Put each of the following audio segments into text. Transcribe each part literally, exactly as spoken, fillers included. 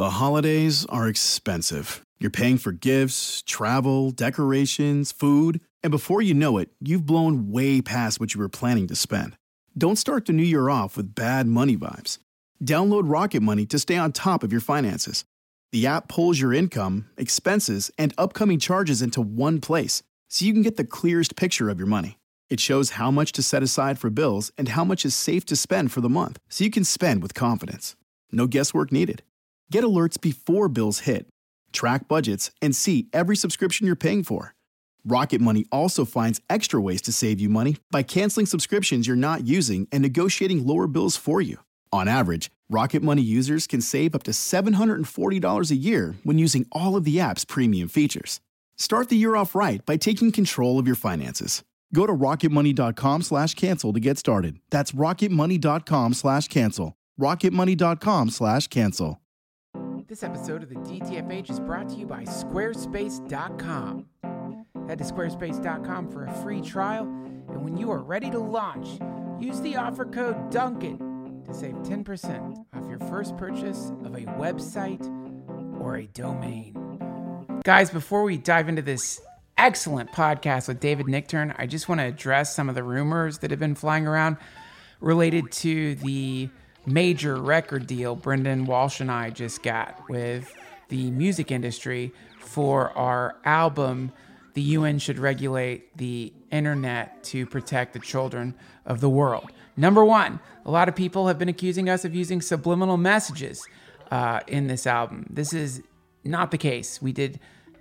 The holidays are expensive. You're paying for gifts, travel, decorations, food, and before you know it, you've blown way past what you were planning to spend. Don't start the new year off with bad money vibes. Download Rocket Money to stay on top of your finances. The app pulls your income, expenses, and upcoming charges into one place, so you can get the clearest picture of your money. It shows how much to set aside for bills and how much is safe to spend for the month, so you can spend with confidence. No guesswork needed. Get alerts before bills hit, track budgets, and see every subscription you're paying for. Rocket Money also finds extra ways to save you money by canceling subscriptions you're not using and negotiating lower bills for you. On average, Rocket Money users can save up to seven hundred forty dollars a year when using all of the app's premium features. Start the year off right by taking control of your finances. Go to rocketmoney.com slash cancel to get started. That's rocketmoney.com slash cancel. rocketmoney.com slash cancel. This episode of the D T F H is brought to you by squarespace dot com. Head to squarespace dot com for a free trial, and when you are ready to launch, use the offer code DUNCAN to save ten percent off your first purchase of a website or a domain. Guys, before we dive into this excellent podcast with David Nichtern, I just want to address some of the rumors that have been flying around related to the major record deal Brendan Walsh and I just got with the music industry for our album, The U N Should Regulate the Internet to Protect the Children of the World. Number one, a lot of people have been accusing us of using subliminal messages uh, in this album. This is not the case. We did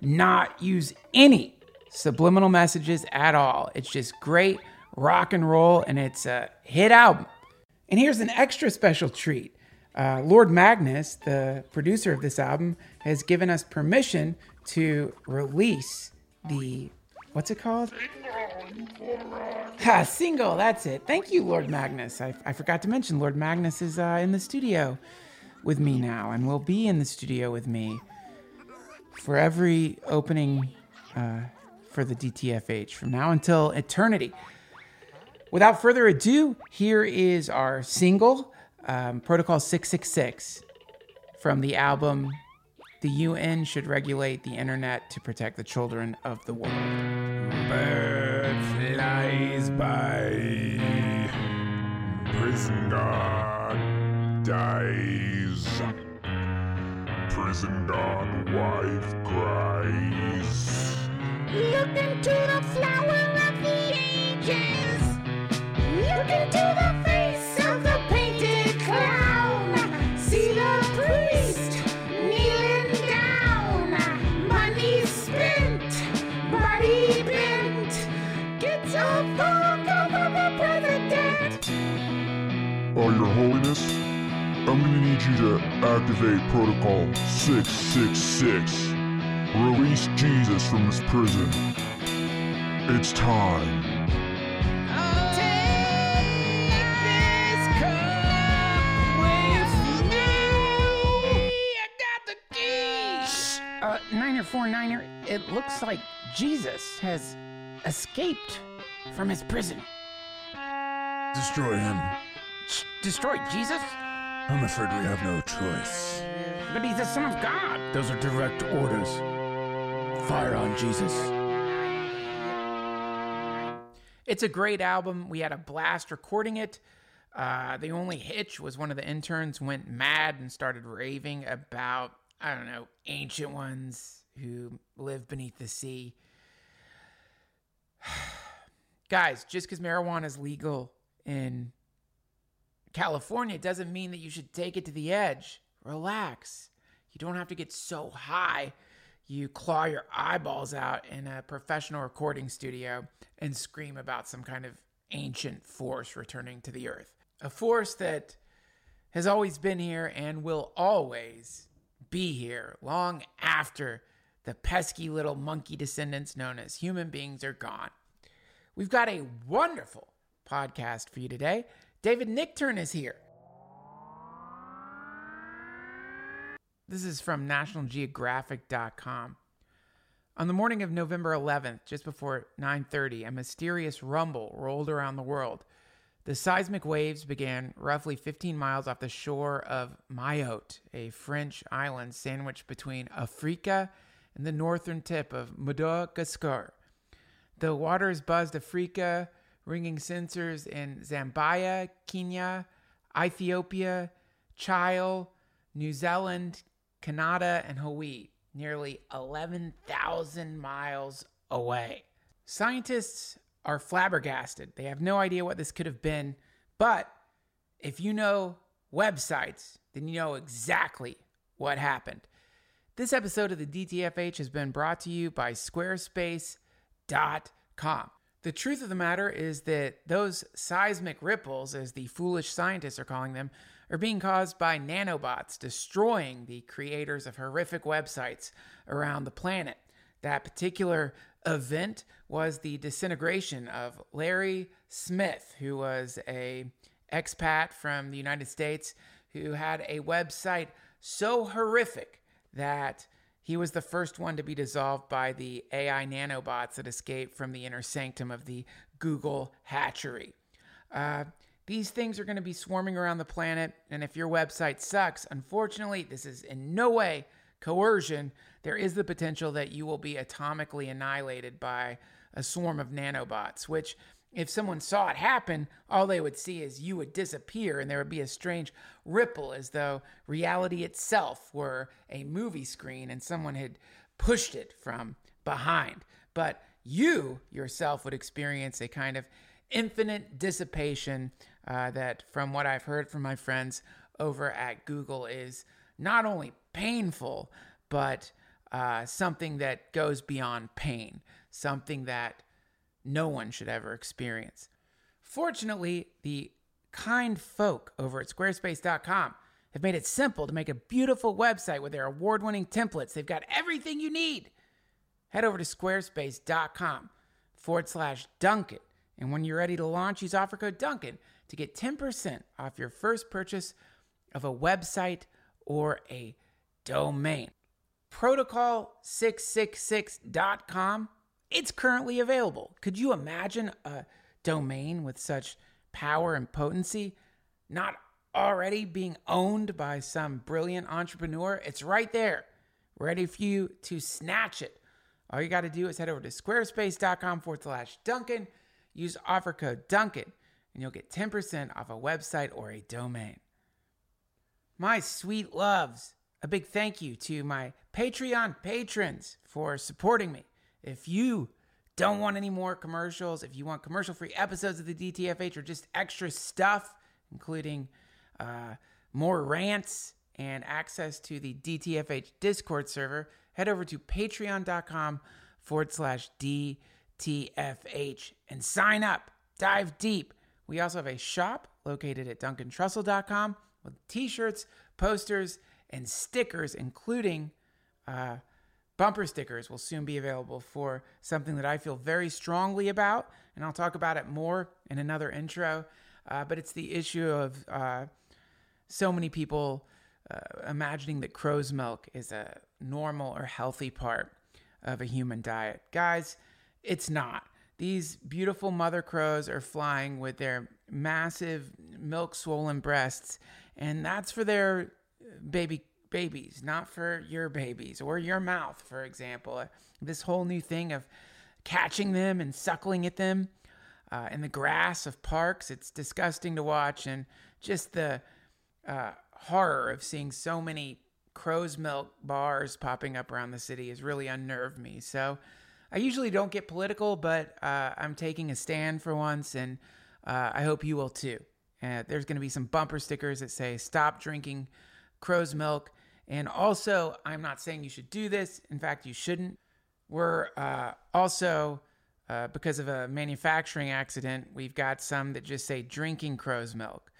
not use any subliminal messages at all. It's just great rock and roll, and it's a hit album. And here's an extra special treat. Uh, Lord Magnus, the producer of this album, has given us permission to release the, what's it called? Ha, single, that's it. Thank you, Lord Magnus. I, I forgot to mention Lord Magnus is uh, in the studio with me now and will be in the studio with me for every opening uh, for the D T F H from now until eternity. Without further ado, here is our single, um, Protocol six six six, from the album, The U N Should Regulate the Internet to Protect the Children of the World. Bird flies by, prison guard dies, prison guard wife cries. Look into the flower of the ages. Look into the face of the painted clown. See the priest kneeling down. Money spent, body bent. Gets a phone call from the president. Oh, Your Holiness, I'm gonna need you to activate Protocol six six six. Release Jesus from this prison. It's time. Uh, Niner four Niner, it looks like Jesus has escaped from his prison. Destroy him. Ch- destroy Jesus? I'm afraid we have no choice. But he's the Son of God. Those are direct orders. Fire on Jesus. It's a great album. We had a blast recording it. Uh, the only hitch was one of the interns went mad and started raving about, I don't know, ancient ones who live beneath the sea. Guys, just because marijuana is legal in California doesn't mean that you should take it to the edge. Relax. You don't have to get so high you claw your eyeballs out in a professional recording studio and scream about some kind of ancient force returning to the earth. A force that has always been here and will always be here long after the pesky little monkey descendants known as human beings are gone. We've got a wonderful podcast for you today. David Nichtern is here. This is from National Geographic dot com. On the morning of November eleventh, just before nine thirty, a mysterious rumble rolled around the world. The seismic waves began roughly fifteen miles off the shore of Mayotte, a French island sandwiched between Africa and the northern tip of Madagascar. The waters buzzed Africa, ringing sensors in Zambia, Kenya, Ethiopia, Chile, New Zealand, Canada, and Hawaii, nearly eleven thousand miles away. Scientists are flabbergasted. They have no idea what this could have been, but if you know websites, then you know exactly what happened. This episode of the D T F H has been brought to you by squarespace dot com. The truth of the matter is that those seismic ripples, as the foolish scientists are calling them, are being caused by nanobots destroying the creators of horrific websites around the planet. That particular event was the disintegration of Larry Smith, who was a expat from the United States who had a website so horrific that he was the first one to be dissolved by the A I nanobots that escaped from the inner sanctum of the Google hatchery. Uh, these things are going to be swarming around the planet, and if your website sucks, unfortunately, this is in no way coercion. There is the potential that you will be atomically annihilated by a swarm of nanobots, which, if someone saw it happen, all they would see is you would disappear and there would be a strange ripple as though reality itself were a movie screen and someone had pushed it from behind. But you yourself would experience a kind of infinite dissipation uh, that, from what I've heard from my friends over at Google, is not only painful, but uh, something that goes beyond pain, something that no one should ever experience. Fortunately, the kind folk over at squarespace dot com have made it simple to make a beautiful website with their award-winning templates. They've got everything you need. Head over to squarespace dot com forward slash Duncan. And when you're ready to launch, use offer code Duncan to get ten percent off your first purchase of a website or a domain. protocol six six six dot com. It's currently available. Could you imagine a domain with such power and potency not already being owned by some brilliant entrepreneur? It's right there, ready for you to snatch it. All you got to do is head over to squarespace dot com forward slash Duncan. Use offer code Duncan, and you'll get ten percent off a website or a domain. My sweet loves, a big thank you to my Patreon patrons for supporting me. If you don't want any more commercials, if you want commercial-free episodes of the D T F H or just extra stuff, including uh, more rants and access to the D T F H Discord server, head over to patreon dot com forward slash D T F H and sign up. Dive deep. We also have a shop located at duncan trussell dot com with t-shirts, posters, and stickers, including uh, bumper stickers will soon be available for something that I feel very strongly about, and I'll talk about it more in another intro. Uh, but it's the issue of uh, so many people uh, imagining that crow's milk is a normal or healthy part of a human diet. Guys, it's not. These beautiful mother crows are flying with their massive milk-swollen breasts, and that's for their baby babies, not for your babies or your mouth, for example. This whole new thing of catching them and suckling at them uh, in the grass of parks, it's disgusting to watch, and just the uh, horror of seeing so many crow's milk bars popping up around the city has really unnerved me. So I usually don't get political, but uh, I'm taking a stand for once, and uh, I hope you will too. Uh, there's going to be some bumper stickers that say, stop drinking crow's milk. And also, I'm not saying you should do this. In fact, you shouldn't. We're uh, also, uh, because of a manufacturing accident, we've got some that just say drinking crow's milk.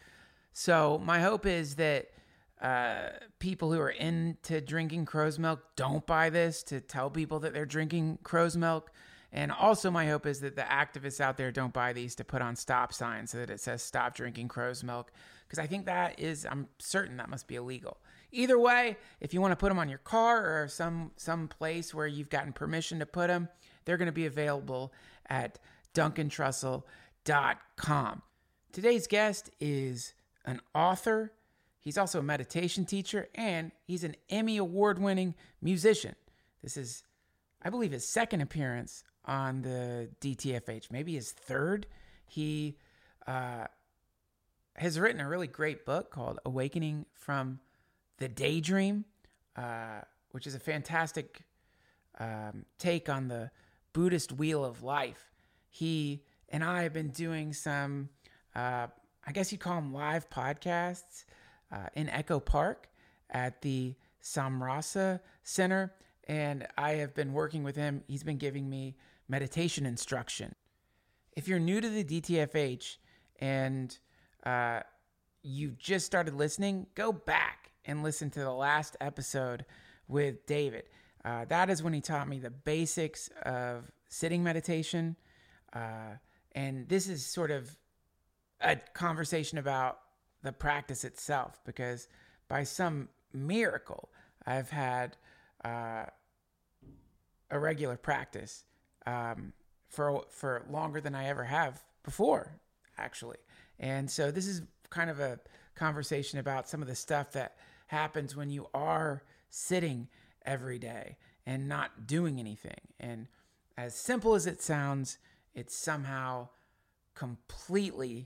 So my hope is that uh, people who are into drinking crow's milk don't buy this to tell people that they're drinking crow's milk. And also my hope is that the activists out there don't buy these to put on stop signs so that it says stop drinking crow's milk. Because I think that is, I'm certain that must be illegal. Either way, if you want to put them on your car or some some place where you've gotten permission to put them, they're going to be available at duncan trussell dot com. Today's guest is an author. He's also a meditation teacher, and he's an Emmy Award-winning musician. This is, I believe, his second appearance on the D T F H, maybe his third. He uh, has written a really great book called Awakening from the Daydream, uh, which is a fantastic um, take on the Buddhist wheel of life. He and I have been doing some, uh, I guess you'd call them live podcasts uh, in Echo Park at the Samrasa Center. And I have been working with him. He's been giving me meditation instruction. If you're new to the D T F H and uh, you just started listening, go back and listen to the last episode with David. Uh, that is when he taught me the basics of sitting meditation. Uh, and this is sort of a conversation about the practice itself, because by some miracle, I've had uh, a regular practice um, for for longer than I ever have before, actually. And so this is kind of a conversation about some of the stuff that happens when you are sitting every day and not doing anything. And as simple as it sounds, it's somehow completely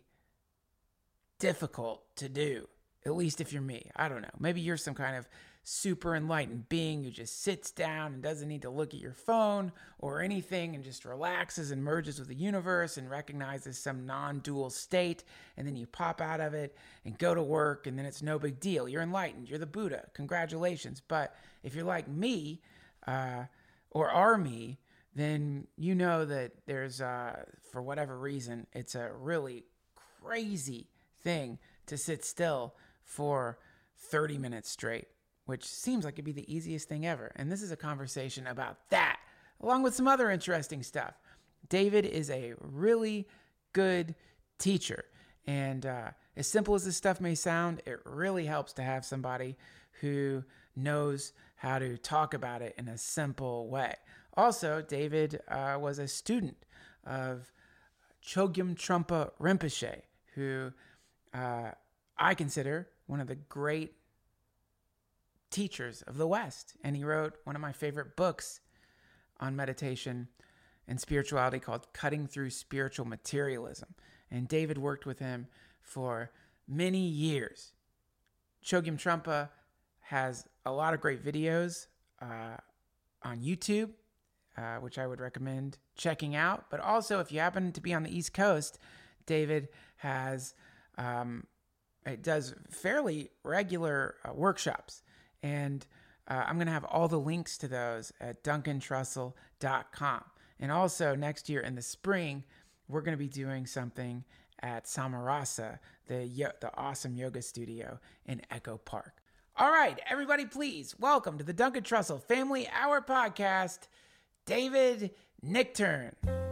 difficult to do, at least if you're me. I don't know. Maybe you're some kind of super enlightened being who just sits down and doesn't need to look at your phone or anything and just relaxes and merges with the universe and recognizes some non-dual state, and then you pop out of it and go to work, and then it's no big deal. You're enlightened. You're the Buddha. Congratulations. But if you're like me, uh, or are me, then you know that there's, uh, for whatever reason, it's a really crazy thing to sit still for thirty minutes straight, which seems like it'd be the easiest thing ever. And this is a conversation about that, along with some other interesting stuff. David is a really good teacher. And uh, as simple as this stuff may sound, it really helps to have somebody who knows how to talk about it in a simple way. Also, David uh, was a student of Chogyam Trungpa Rinpoche, who uh, I consider one of the great teachers of the West. And he wrote one of my favorite books on meditation and spirituality called Cutting Through Spiritual Materialism. And David worked with him for many years. Chogyam Trungpa has a lot of great videos uh, on YouTube, uh, which I would recommend checking out. But also, if you happen to be on the East Coast, David has um, it does fairly regular uh, workshops. And uh, I'm going to have all the links to those at duncan trussell dot com. And also, next year in the spring, we're going to be doing something at Samrasa, the, the awesome yoga studio in Echo Park. All right, everybody, please welcome to the Duncan Trussell Family Hour Podcast, David Nichtern.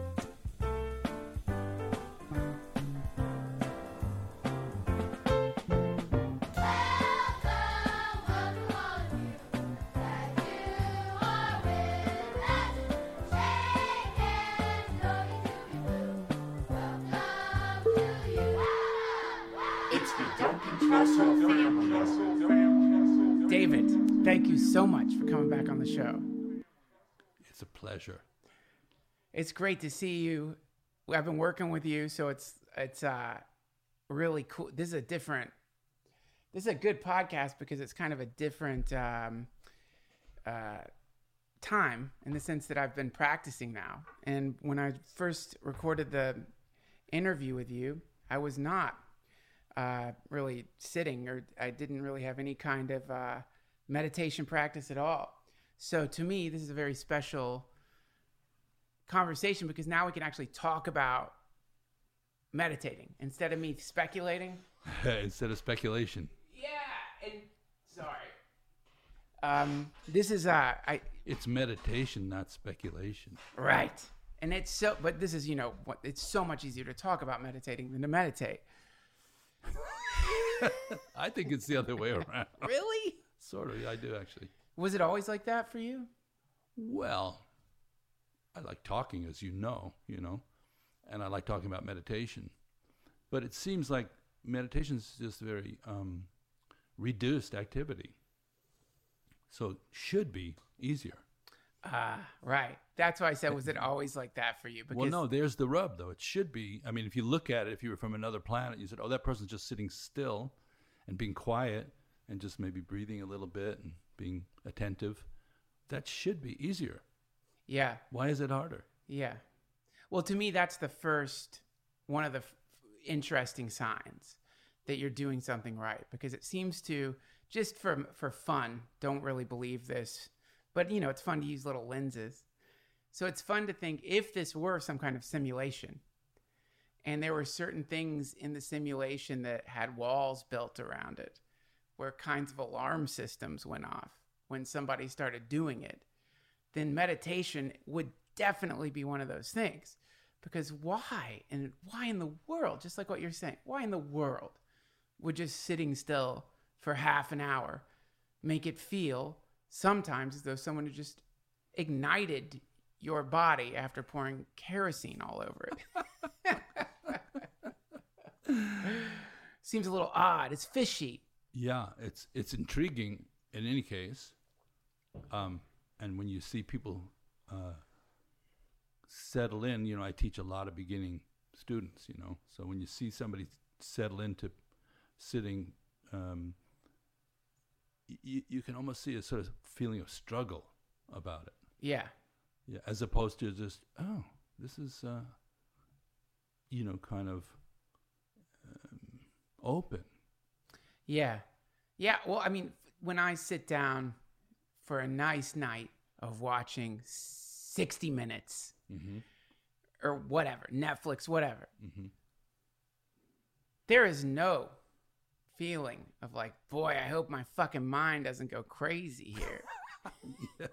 David, thank you so much for coming back on the show. It's a pleasure. It's great to see you. I've been working with you, so it's it's uh, really cool. This is a different. This is a good podcast because it's kind of a different um, uh, time in the sense that I've been practicing now. And when I first recorded the interview with you, I was not uh, really sitting, or I didn't really have any kind of uh, meditation practice at all. So to me, this is a very special conversation because now we can actually talk about meditating instead of me speculating. Instead of speculation. Yeah, and sorry. Um, this is uh, I. It's meditation, not speculation. Right, and it's so. But this is, you know, what it's so much easier to talk about meditating than to meditate. I think it's the other way around. Really? Sort of. I do actually. Was it always like that for you? Well, I like talking, as you know, you know, and I like talking about meditation. But it seems like meditation is just very um, reduced activity. So it should be easier. Ah, right. That's why I said, was it always like that for you? Because Well, no, there's the rub, though. It should be. I mean, if you look at it, if you were from another planet, you said, oh, that person's just sitting still and being quiet and just maybe breathing a little bit and being attentive. That should be easier. Yeah. Why is it harder? Yeah. Well, to me, that's the first, one of the f- interesting signs that you're doing something right, because it seems to, just for for fun, don't really believe this, but you know, it's fun to use little lenses. So it's fun to think, if this were some kind of simulation and there were certain things in the simulation that had walls built around it, where kinds of alarm systems went off when somebody started doing it, then meditation would definitely be one of those things. Because why? And why in the world, just like what you're saying, why in the world would just sitting still for half an hour make it feel sometimes as though someone had just ignited your body after pouring kerosene all over it? Seems a little odd. It's fishy. Yeah, it's it's intriguing in any case. Um, and when you see people uh, settle in, you know, I teach a lot of beginning students, you know. So when you see somebody settle into sitting, um, y- you can almost see a sort of feeling of struggle about it. Yeah. Yeah, as opposed to just, oh, this is, uh, you know, kind of um, open. Yeah. Yeah. Well, I mean, when I sit down for a nice night of watching sixty minutes Mm-hmm. or whatever, Netflix, whatever, Mm-hmm. there is no feeling of like, boy, I hope my fucking mind doesn't go crazy here.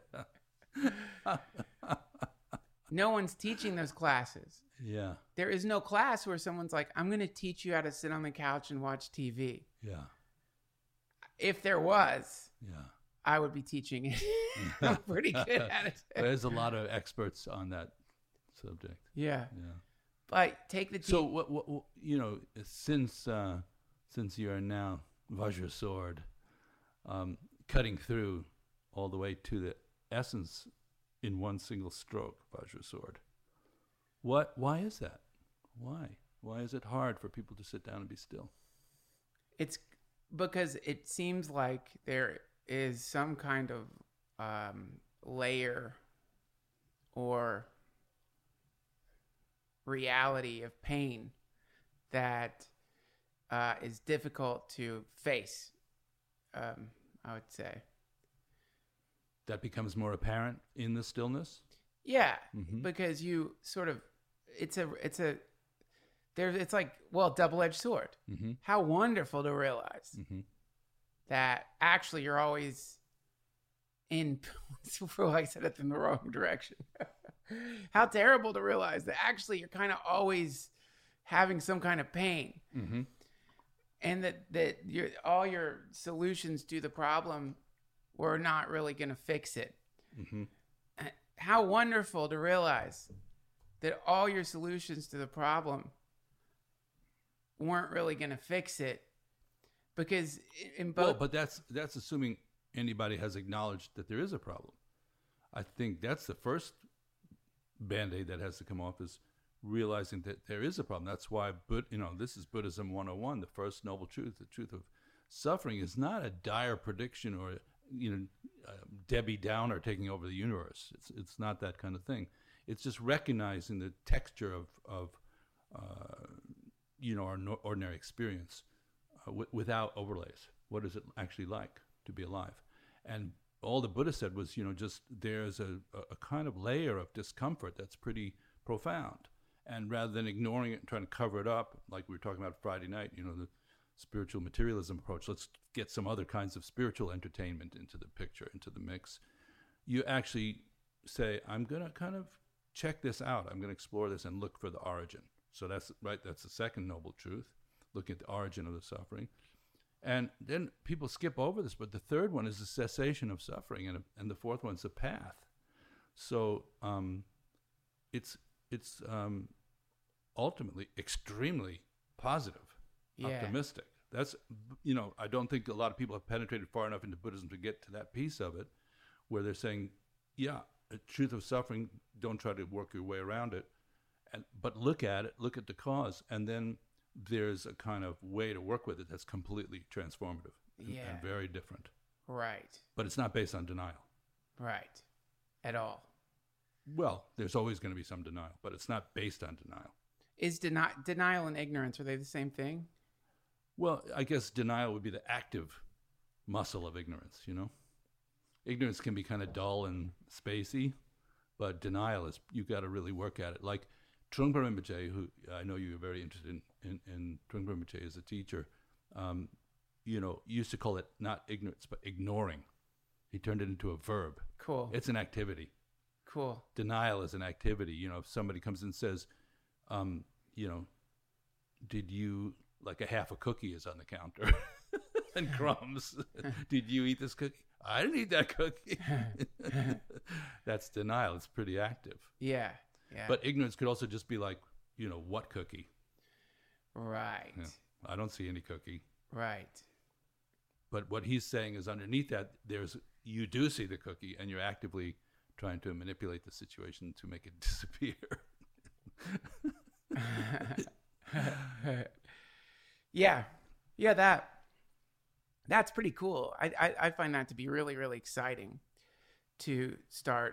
No one's teaching those classes. Yeah, There is no class where someone's like, I'm going to teach you how to sit on the couch and watch T V. yeah, If there was, yeah. I would be teaching it. I'm pretty good at it. There's a lot of experts on that subject. Yeah. Yeah. But take the T- So what, what, what you know, since uh, since you are now Vajra sword, um, cutting through all the way to the essence in one single stroke, Vajra sword. What? Why is that? Why? Why is it hard for people to sit down and be still? It's because it seems like there is some kind of um, layer or reality of pain that uh, is difficult to face, um, I would say. That becomes more apparent in the stillness. Yeah, Mhm. because you sort of, it's a, it's a, there, it's like, well, double-edged sword. Mm-hmm. How wonderful to realize Mm-hmm. that actually you're always in, well, I said it in the wrong direction. How terrible to realize that actually you're kind of always having some kind of pain. Mm-hmm. And that, that your all your solutions to the problem were not really going to fix it. Mm-hmm. How wonderful to realize that all your solutions to the problem weren't really going to fix it, because in both. Well, but that's that's assuming anybody has acknowledged that there is a problem. I think that's the first Band-Aid that has to come off, is realizing that there is a problem. That's why, but you know, this is Buddhism one oh one. The first noble truth, the truth of suffering, is not a dire prediction or, you know, uh, Debbie Downer taking over the universe. It's it's not that kind of thing. It's just recognizing the texture of of uh, you know, our no- ordinary experience uh, w- without overlays. What is it actually like to be alive? And all the Buddha said was, you know, just there's a, a kind of layer of discomfort that's pretty profound. And rather than ignoring it and trying to cover it up, like we were talking about Friday night, you know, the spiritual materialism approach, let's get some other kinds of spiritual entertainment into the picture, into the mix. You actually say, I'm going to kind of check this out. I'm going to explore this and look for the origin. So that's right. That's the second noble truth, looking at the origin of the suffering. And then people skip over this, but the third one is the cessation of suffering, and and the fourth one's the path. So um, it's it's um, ultimately extremely positive, Yeah. optimistic. That's, you know, I don't think a lot of people have penetrated far enough into Buddhism to get to that piece of it where they're saying, yeah, the truth of suffering, don't try to work your way around it, and but look at it, look at the cause, and then there's a kind of way to work with it that's completely transformative and, Yeah. and very different. Right. But it's not based on denial. Right. At all. Well, there's always going to be some denial, but it's not based on denial. Is deni- denial and ignorance, are they the same thing? Well, I guess denial would be the active muscle of ignorance, you know? Ignorance can be kind of dull and spacey, but denial is, you got to really work at it. Like Trungpa Rinpoche, who I know you're very interested in, in, in Trungpa Rinpoche as a teacher, um, you know, used to call it not ignorance, but ignoring. He turned it into a verb. Cool. It's an activity. Cool. Denial is an activity. You know, if somebody comes and says, um, you know, did you, like a half a cookie is on the counter and crumbs. Did you eat this cookie? I didn't eat that cookie. That's denial. It's pretty active. Yeah. Yeah. But ignorance could also just be like, you know, what cookie? right. Yeah. I don't see any cookie. Right. But what he's saying is underneath that, there's you do see the cookie, and you're actively trying to manipulate the situation to make it disappear. Yeah. Yeah, that that's pretty cool. I, I I find that to be really, really exciting to start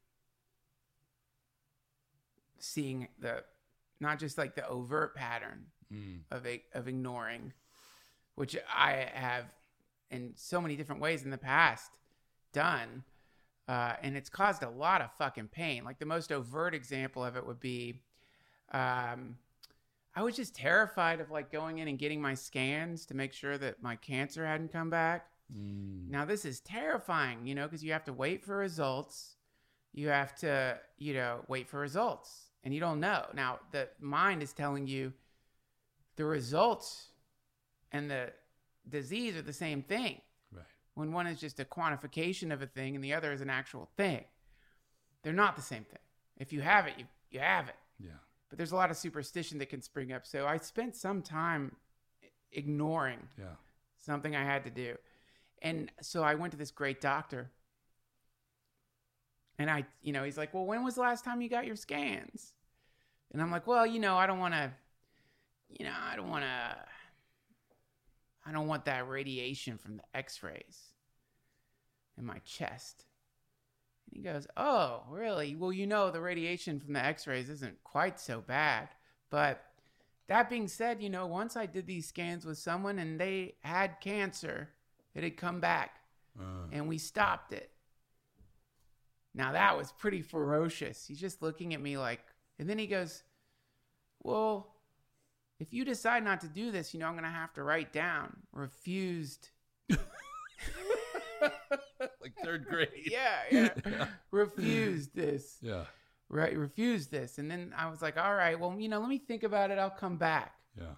seeing the not just like the overt pattern Mm. of a, of ignoring, which I have in so many different ways in the past done, uh, and it's caused a lot of fucking pain. Like the most overt example of it would be, um, I was just terrified of like going in and getting my scans to make sure that my cancer hadn't come back. Mm. Now this is terrifying, you know, because you have to wait for results. You have to, you know, wait for results, and you don't know. Now the mind is telling you the results and the disease are the same thing. Right. When one is just a quantification of a thing and the other is an actual thing. They're not the same thing. If you have it, you, you have it. Yeah. But there's a lot of superstition that can spring up. So I spent some time ignoring Yeah. something I had to do. And so I went to this great doctor. And I, you know, he's like, well, when was the last time you got your scans? And I'm like, well, you know, I don't want to, you know, I don't want to, I don't want that radiation from the x-rays in my chest. And he goes, oh, really? Well, you know, the radiation from the x-rays isn't quite so bad. But that being said, you know, once I did these scans with someone and they had cancer, it had come back Uh, and we stopped it. Now that was pretty ferocious. He's just looking at me like, and then he goes, well, if you decide not to do this, you know, I'm going to have to write down refused. like third grade. Yeah, yeah. Refused this. Yeah. Right, refused this. And then I was like, all right, well, you know, let me think about it. I'll come back. Yeah.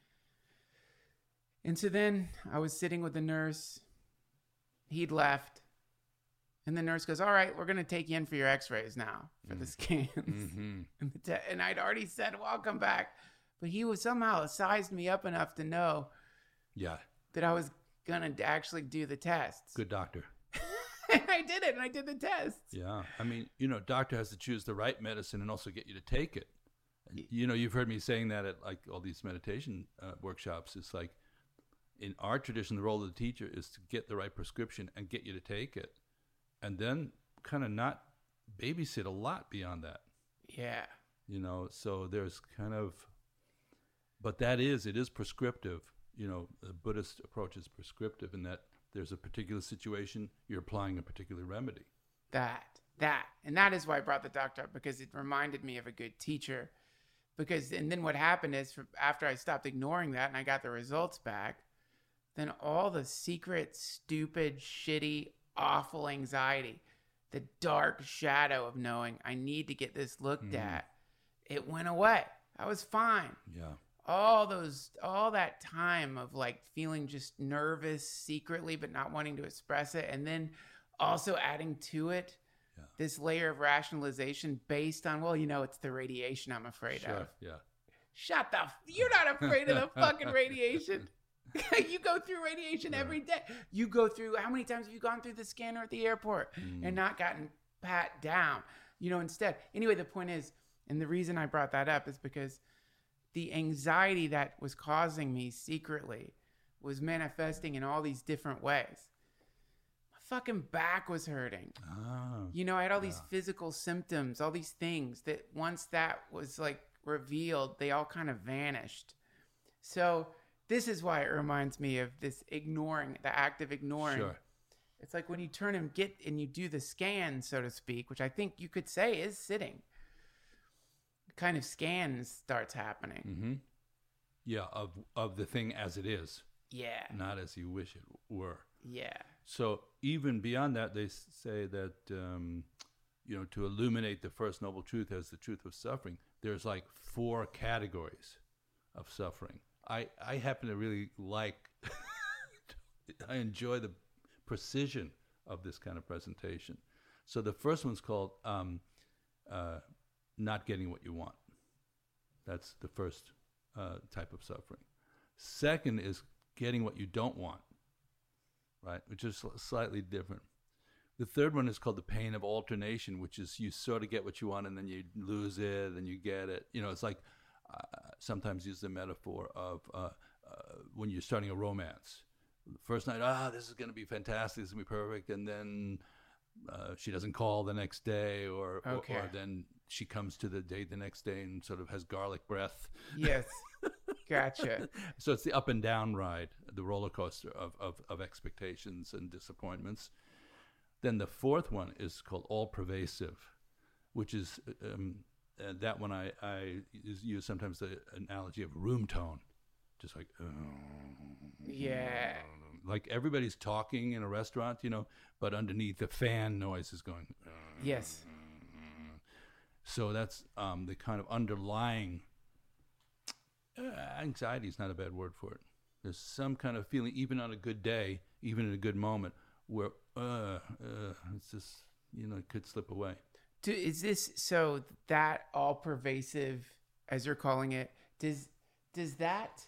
And so then I was sitting with the nurse. He'd left. And the nurse goes, all right, we're going to take you in for your x-rays now for the scans. Mm-hmm. and, the te- and I'd already said, well, I'll come back. But he was somehow sized me up enough to know Yeah. that I was going to actually do the tests. Good doctor. And I did it, and I did the tests. Yeah. I mean, you know, doctor has to choose the right medicine and also get you to take it. And, you know, you've heard me saying that at like all these meditation uh, workshops. It's like in our tradition, the role of the teacher is to get the right prescription and get you to take it. And then kind of not babysit a lot beyond that. Yeah. You know, so there's kind of, but that is, it is prescriptive. You know, the Buddhist approach is prescriptive in that there's a particular situation, you're applying a particular remedy. That, that. And that is why I brought the doctor up, because it reminded me of a good teacher. Because, and then what happened is for, after I stopped ignoring that and I got the results back, then all the secret, stupid, shitty, awful anxiety, the dark shadow of knowing I need to get this looked Mm. at, it went away. I was fine. Yeah. All those, all that time of like feeling just nervous secretly, but not wanting to express it. And then also adding to it Yeah. this layer of rationalization based on, well, you know, it's the radiation I'm afraid Sure. of. Yeah. Shut the. F- You're not afraid of the fucking radiation. You go through radiation every day. You go through. How many times have you gone through the scanner at the airport mm. and not gotten pat down? You know, instead. Anyway, the point is, and the reason I brought that up is because the anxiety that was causing me secretly was manifesting in all these different ways. My fucking back was hurting. Oh, you know, I had all these yeah. physical symptoms, all these things that once that was like revealed, they all kind of vanished. So this is why it reminds me of this ignoring, the act of ignoring. Sure. It's like when you turn and get and you do the scan, so to speak, which I think you could say is sitting. Kind of scan starts happening. Mm-hmm. Yeah, of of the thing as it is. Yeah. Not as you wish it were. Yeah. So even beyond that, they say that, um, you know, to illuminate the first noble truth as the truth of suffering, there's like four categories of suffering. I, I happen to really like, I enjoy the precision of this kind of presentation. So the first one's called um, uh, not getting what you want. That's the first uh, type of suffering. Second is getting what you don't want, right? Which is slightly different. The third one is called the pain of alternation, which is you sort of get what you want and then you lose it and you get it. You know, it's like uh, sometimes use the metaphor of uh, uh, when you're starting a romance. The first night, ah, this is going to be fantastic, this is going to be perfect. And then uh, she doesn't call the next day or, okay. or, or then she comes to the date the next day and sort of has garlic breath. Yes. Gotcha. So it's the up and down ride, the roller coaster of, of, of expectations and disappointments. Then the fourth one is called all pervasive, which is um, uh, that one I, I use sometimes the analogy of room tone, just like, uh, yeah, like everybody's talking in a restaurant, you know, but underneath the fan noise is going. Uh, yes. So that's um, the kind of underlying uh, anxiety is not a bad word for it. There's some kind of feeling, even on a good day, even in a good moment, where uh, uh, it's just, you know, it could slip away. Do, is this so that all pervasive, as you're calling it? Does does that?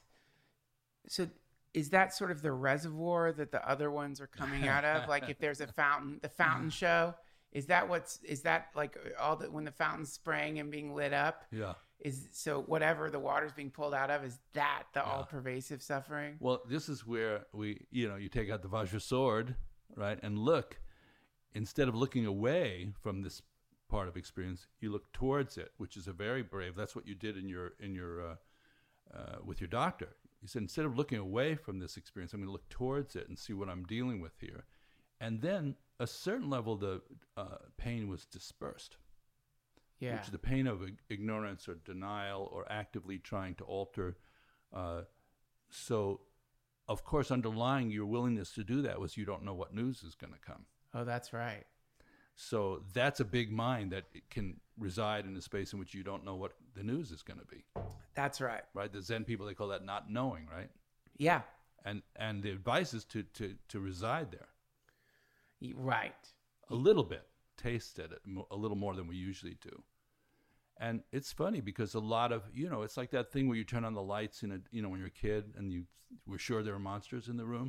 So is that sort of the reservoir that the other ones are coming out of? Like if there's a fountain, the fountain show. Is that what's, is that like all the, when the fountain's spraying and being lit up? Yeah. Is so whatever the water's being pulled out of, is that the Yeah. all pervasive suffering? Well, this is where we, you know, you take out the Vajra sword, right? And look, instead of looking away from this part of experience, you look towards it, which is a very brave, that's what you did in your, in your, uh, uh, with your doctor. You said, instead of looking away from this experience, I'm going to look towards it and see what I'm dealing with here. And then a certain level, the uh, pain was dispersed. Yeah. Which is the pain of ignorance or denial or actively trying to alter. Uh, so, of course, underlying your willingness to do that was you don't know what news is going to come. Oh, that's right. So that's a big mind that it can reside in a space in which you don't know what the news is going to be. That's right. Right? The Zen people, they call that not knowing, right? Yeah. And and the advice is to, to, to reside there. Right. A little bit. Taste it a little more than we usually do. And it's funny because a lot of, you know, it's like that thing where you turn on the lights in a, you know, when you're a kid and you were sure there were monsters in the room.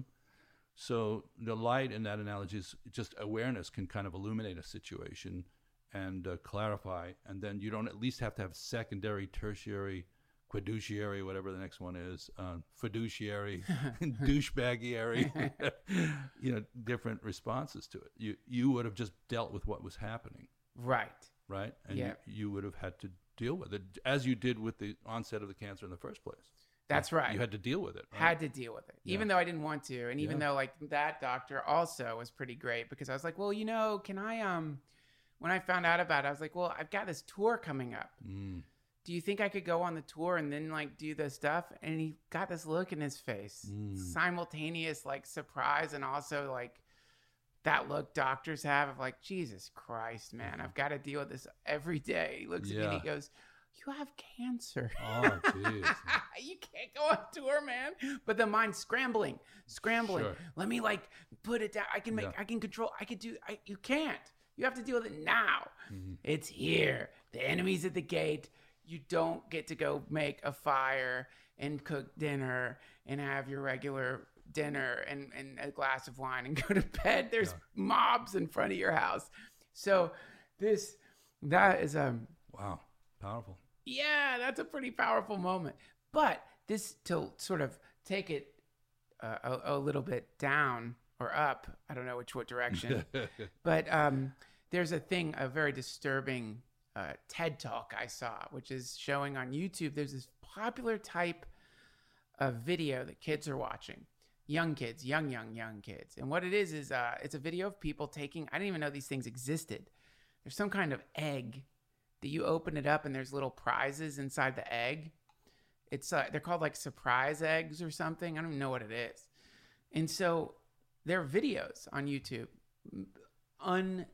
So the light in that analogy is just awareness can kind of illuminate a situation and uh, clarify. And then you don't at least have to have secondary, tertiary, quadutiary, whatever the next one is, uh, fiduciary, douchebaggiary, you know, different responses to it. You you would have just dealt with what was happening. Right. Right? And Yeah. you, you would have had to deal with it, as you did with the onset of the cancer in the first place. That's right. You had to deal with it. Right? Had to deal with it, Yeah. even though I didn't want to. And even Yeah. though like that doctor also was pretty great, because I was like, well, you know, can I, um, when I found out about it, I was like, well, I've got this tour coming up. Mm. Do you think I could go on the tour and then like do the stuff? And he got this look in his face, Mm. simultaneous like surprise, and also like that look doctors have of like, Jesus Christ, man, I've got to deal with this every day. He looks at me and he Yeah. goes, you have cancer. Oh, jeez. You can't go on tour, man. But the mind's scrambling, scrambling. Sure. Let me like put it down. I can make, Yeah. I can control, I can do, I, you can't. You have to deal with it now. Mm-hmm. It's here. The enemy's at the gate. you don't get to go make a fire and cook dinner and have your regular dinner and, and a glass of wine and go to bed. There's yeah. mobs in front of your house. So this, that is a... Wow. Powerful. Yeah, that's a pretty powerful moment. But this, to sort of take it uh, a, a little bit down or up, I don't know which what direction, but um, there's a thing, a very disturbing uh, TED Talk I saw, which is showing on YouTube. There's this popular type of video that kids are watching. Young kids, young, young, young kids. And what it is, is uh, it's a video of people taking, I didn't even know these things existed. There's some kind of egg that you open it up and there's little prizes inside the egg. It's uh, they're called like surprise eggs or something. I don't even know what it is. And so there are videos on YouTube. Un,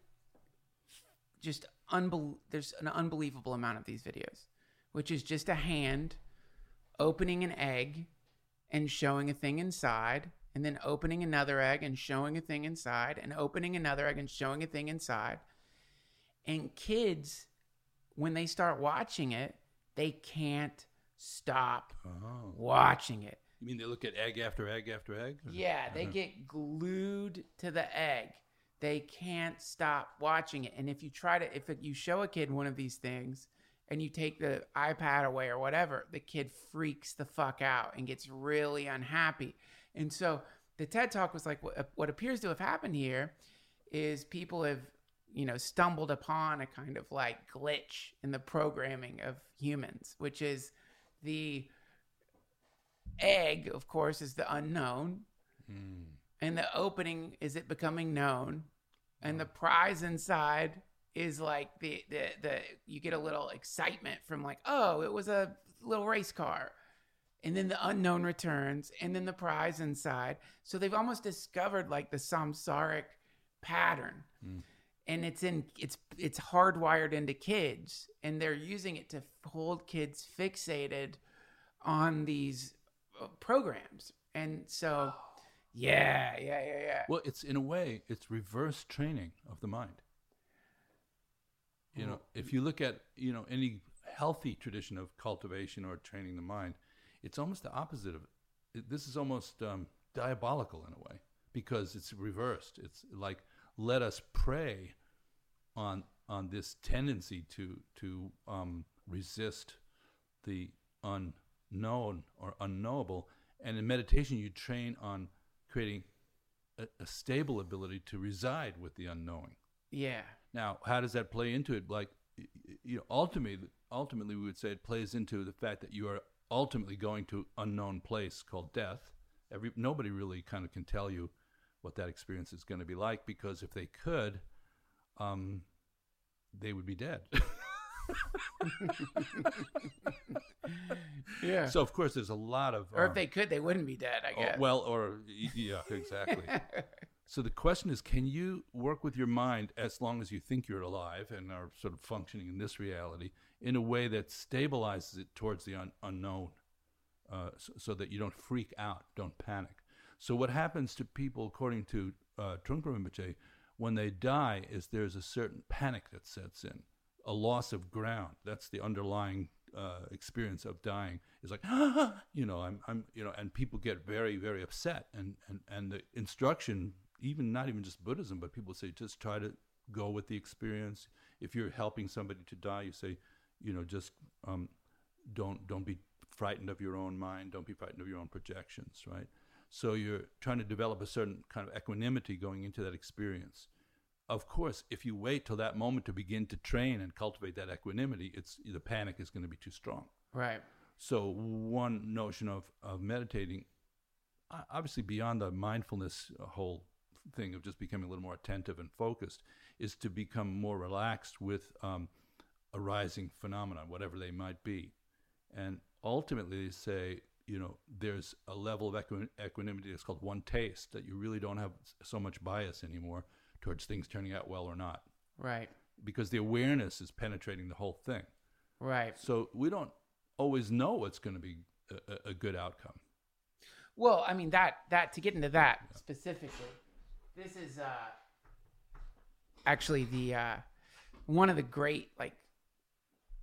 just unbel- There's an unbelievable amount of these videos, which is just a hand opening an egg and showing a thing inside, and then opening another egg and showing a thing inside, and opening another egg and showing a thing inside. And kids, when they start watching it, they can't stop oh. watching it. You mean they look at egg after egg after egg? Yeah, they uh-huh. get glued to the egg. They can't stop watching it. And if you try to, if you show a kid one of these things and you take the iPad away or whatever, the kid freaks the fuck out and gets really unhappy. And so the TED Talk was like, what, what appears to have happened here is people have, you know, stumbled upon a kind of like glitch in the programming of humans, which is the egg, of course, is the unknown. Mm. And the opening is it becoming known. And the prize inside is like the, the, the, you get a little excitement from like, oh, it was a little race car. And then the unknown returns, and then the prize inside. So they've almost discovered like the samsaric pattern. Mm. And it's in it's it's hardwired into kids, and they're using it to hold kids fixated on these programs. And so, yeah, yeah, yeah, yeah. Well, it's in a way, it's reverse training of the mind. You know, if you look at, you know, any healthy tradition of cultivation or training the mind, it's almost the opposite of it. This is almost um, diabolical in a way, because it's reversed. It's like, let us prey on on this tendency to to um, resist the unknown or unknowable. And in meditation, you train on creating a, a stable ability to reside with the unknowing. Yeah. Now, how does that play into it? Like, you know, ultimately, ultimately, we would say it plays into the fact that you are ultimately going to an unknown place called death. Every nobody really kind of can tell you what that experience is going to be like, because if they could, um, they would be dead. Yeah. So of course, there's a lot of. Or um, if they could, they wouldn't be dead, I guess. Or, well, or yeah, exactly. So the question is, can you work with your mind as long as you think you're alive and are sort of functioning in this reality in a way that stabilizes it towards the un- unknown, uh, so, so that you don't freak out, don't panic. So what happens to people, according to uh, Trungpa Rinpoche, when they die, is there's a certain panic that sets in, a loss of ground. That's the underlying uh, experience of dying. It's like, ah, you know, I'm, I'm, you know, and people get very, very upset. And, and, and the instruction, even not even just Buddhism, but people say, just try to go with the experience. If you're helping somebody to die, you say, you know, just um, don't don't be frightened of your own mind. Don't be frightened of your own projections, right? So you're trying to develop a certain kind of equanimity going into that experience. Of course, if you wait till that moment to begin to train and cultivate that equanimity, it's the panic is going to be too strong. Right. So one notion of, of meditating, obviously beyond the mindfulness whole thing of just becoming a little more attentive and focused, is to become more relaxed with um, arising phenomena, whatever they might be. And ultimately they say, you know, there's a level of equi- equanimity that's called one taste, that you really don't have so much bias anymore towards things turning out well or not. Right. Because the awareness is penetrating the whole thing. Right. So we don't always know what's going to be a, a good outcome. Well, I mean, that, that to get into that yeah. specifically, this is uh, actually the uh, one of the great, like,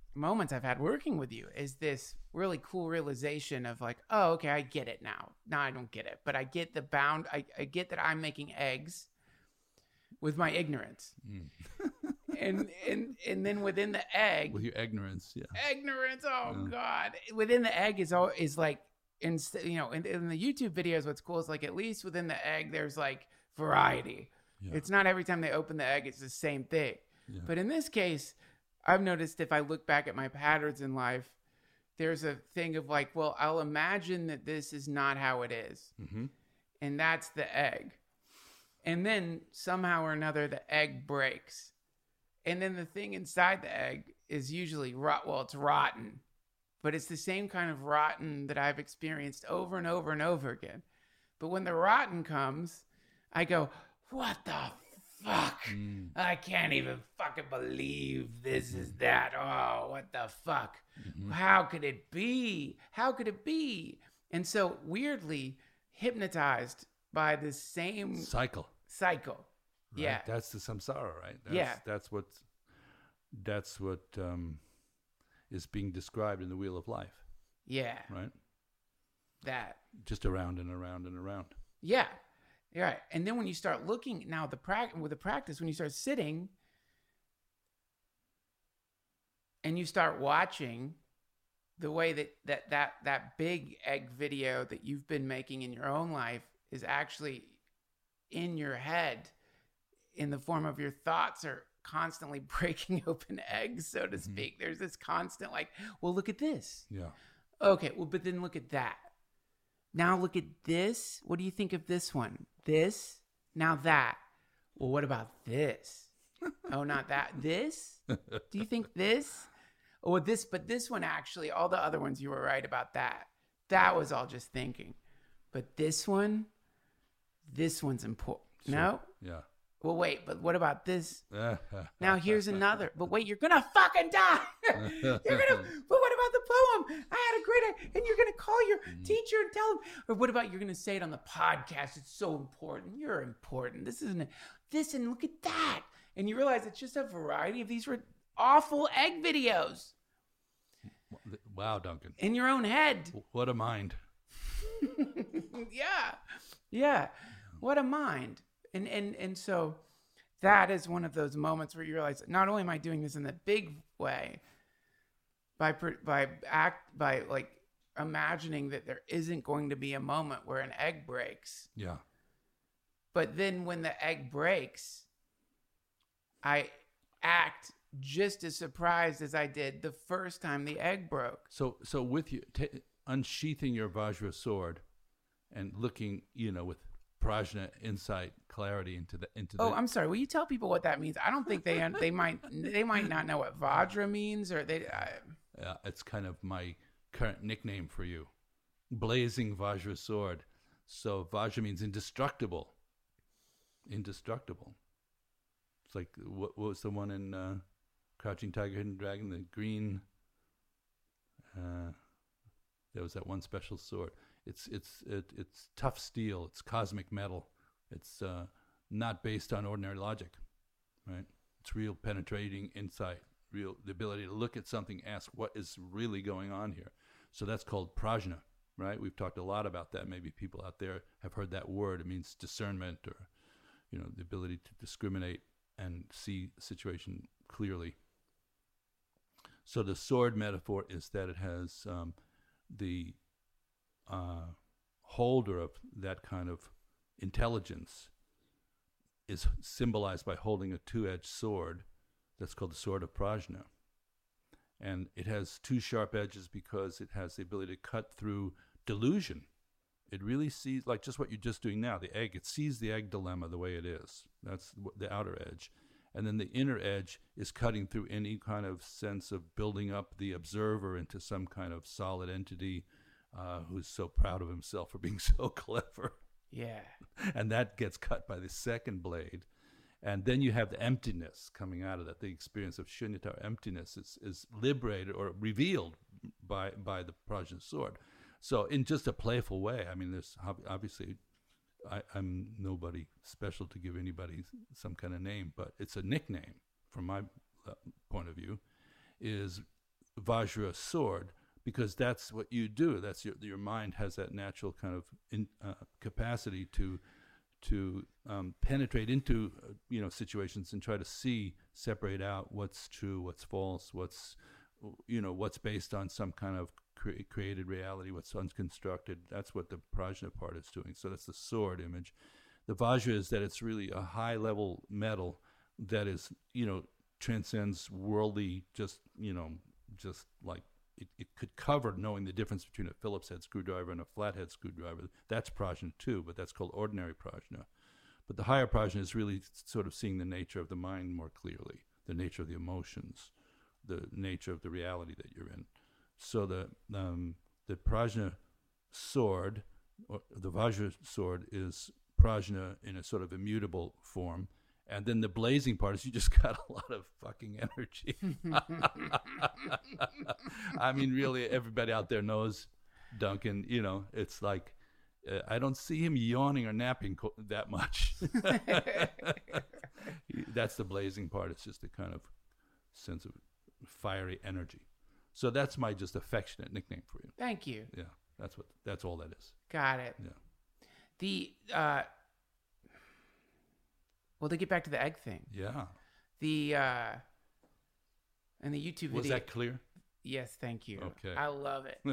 moments I've had working with you is this really cool realization of like, oh, okay, I get it now. Now I don't get it, but I get the bound. I, I get that I'm making eggs with my ignorance. Mm. and and and then within the egg, with your ignorance, yeah, ignorance. Oh yeah. God, within the egg is all is like, in you know, in, in the YouTube videos, what's cool is like at least within the egg there's like variety. Yeah. It's not every time they open the egg it's the same thing. Yeah. But in this case, I've noticed if I look back at my patterns in life, there's a thing of like, well, I'll imagine that this is not how it is, mm-hmm. and that's the egg. And then somehow or another, the egg breaks. And then the thing inside the egg is usually rot. Well, it's rotten, but it's the same kind of rotten that I've experienced over and over and over again. But when the rotten comes, I go, what the fuck? Mm. I can't even fucking believe this is that. Oh, what the fuck? Mm-hmm. How could it be? How could it be? And so weirdly hypnotized by the same cycle. Cycle. Right? Yeah. That's the samsara, right? That's, yeah. That's what, that's what um, is being described in the Wheel of Life. Yeah. Right? That. Just around and around and around. Yeah. You're right. And then when you start looking, now the pra- with the practice, when you start sitting and you start watching the way that, that, that, that big egg video that you've been making in your own life is actually in your head in the form of your thoughts are constantly breaking open eggs, so to speak. Mm-hmm. There's this constant like, well, look at this. Yeah. Okay. Well, but then look at that. Now look at this. What do you think of this one? This. Now that. Well, what about this? Oh, not that. This? Do you think this? Oh, this, but this one actually, all the other ones, you were right about that. That was all just thinking. But this one, this one's important. Sure. No? Yeah. Well, wait, but what about this? Now here's another. But wait, you're going to fucking die. You're going to, but what about the poem? I had a great, and you're going to call your mm. teacher and tell him. Or what about you're going to say it on the podcast? It's so important. You're important. This isn't, this and look at that. And you realize it's just a variety of these awful egg videos. Wow, Duncan. In your own head. What a mind. Yeah. Yeah. What a mind. And and and so that is one of those moments where you realize not only am I doing this in the big way by by act by like imagining that there isn't going to be a moment where an egg breaks. Yeah. But then when the egg breaks, I act just as surprised as I did the first time the egg broke. So so with you t- unsheathing your Vajra sword and looking, you know, with prajna, insight, clarity into the into the. Oh, I'm sorry. Will you tell people what that means? I don't think they they might they might not know what Vajra means, or they. I... Yeah, it's kind of my current nickname for you, blazing Vajra sword. So Vajra means indestructible. Indestructible. It's like what, what was the one in uh, Crouching Tiger, Hidden Dragon? The green. Uh, there was that one special sword. It's it's it, it's tough steel. It's cosmic metal. It's uh, not based on ordinary logic, right? It's real penetrating insight, real the ability to look at something, ask what is really going on here. So that's called prajna, right? We've talked a lot about that. Maybe people out there have heard that word. It means discernment, or you know, the ability to discriminate and see a situation clearly. So the sword metaphor is that it has um, the Uh, holder of that kind of intelligence is symbolized by holding a two-edged sword that's called the sword of prajna. And it has two sharp edges because it has the ability to cut through delusion. It really sees, like just what you're just doing now, the egg, it sees the egg dilemma the way it is. That's the outer edge. And then the inner edge is cutting through any kind of sense of building up the observer into some kind of solid entity Uh, who's so proud of himself for being so clever. Yeah. And that gets cut by the second blade. And then you have the emptiness coming out of that. The experience of shunyata, emptiness, is, is liberated or revealed by by the prajna sword. So in just a playful way, I mean, there's obviously, I, I'm nobody special to give anybody some kind of name, but it's a nickname from my uh, point of view, is Vajra sword, because that's what you do. That's your your mind has that natural kind of in, uh, capacity to to um, penetrate into uh, you know situations and try to see, separate out what's true, what's false, what's you know what's based on some kind of cre- created reality, what's unconstructed. That's what the prajna part is doing. So that's the sword image. The Vajra is that it's really a high level metal that is you know transcends worldly, just you know just like it, it could cover knowing the difference between a Phillips head screwdriver and a flathead screwdriver. That's prajna too, but that's called ordinary prajna. But the higher prajna is really sort of seeing the nature of the mind more clearly, the nature of the emotions, the nature of the reality that you're in. So the um, the prajna sword, or the Vajra sword, is prajna in a sort of immutable form. And then the blazing part is you just got a lot of fucking energy. I mean, really, everybody out there knows Duncan. You know, it's like, uh, I don't see him yawning or napping co- that much. That's the blazing part. It's just a kind of sense of fiery energy. So that's my just affectionate nickname for you. Thank you. Yeah, that's what. That's all that is. Got it. Yeah. The uh, well, to get back to the egg thing, Yeah. the uh, and the YouTube video. Was that clear? Yes, thank you. Okay. I love it.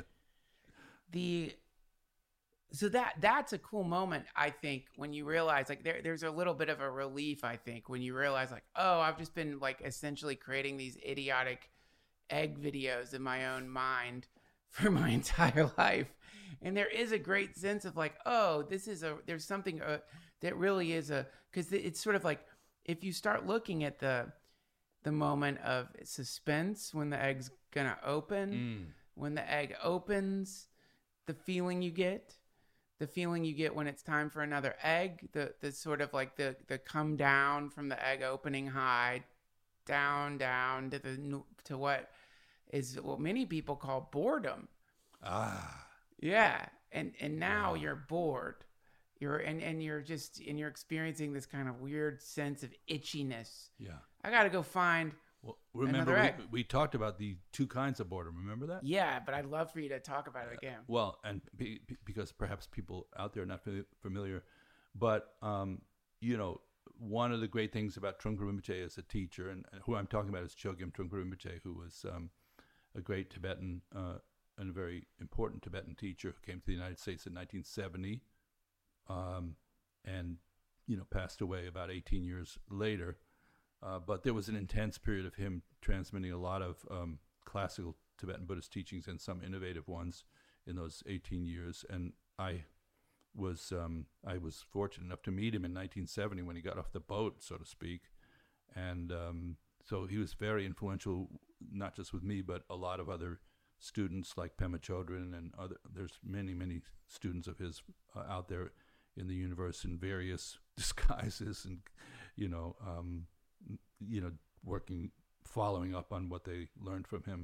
the so that that's a cool moment, I think, when you realize like there there's a little bit of a relief, I think, when you realize like, oh, I've just been like essentially creating these idiotic egg videos in my own mind for my entire life. And there is a great sense of like, oh, this is a there's something uh, that really is a because it's sort of like if you start looking at the the moment of suspense when the egg's gonna open, Mm. when the egg opens, the feeling you get, the feeling you get when it's time for another egg, the the sort of like the the come down from the egg opening high, down down to the to what is what many people call boredom. Ah. Yeah, and and now Wow. you're bored. You're and, and you're just and you're experiencing this kind of weird sense of itchiness. Yeah. I got to go find. Well, remember, Another we, egg. we talked about the two kinds of boredom. Remember that? Yeah, but I'd love for you to talk about it again. Well, and be, be- because perhaps people out there are not fami- familiar, but um, you know, one of the great things about Trungpa Rinpoche as a teacher, and, and who I'm talking about is Chogyam Trungpa Rinpoche, who was um, a great Tibetan uh, and a very important Tibetan teacher who came to the United States in nineteen seventy, um, and you know passed away about eighteen years later. Uh, but there was an intense period of him transmitting a lot of um, classical Tibetan Buddhist teachings and some innovative ones in those eighteen years. And I was um, I was fortunate enough to meet him in nineteen seventy when he got off the boat, so to speak. And um, so he was very influential, not just with me, but a lot of other students like Pema Chodron and other. There's many, many students of his uh, out there in the universe in various disguises and, you know, um, you know, working, following up on what they learned from him.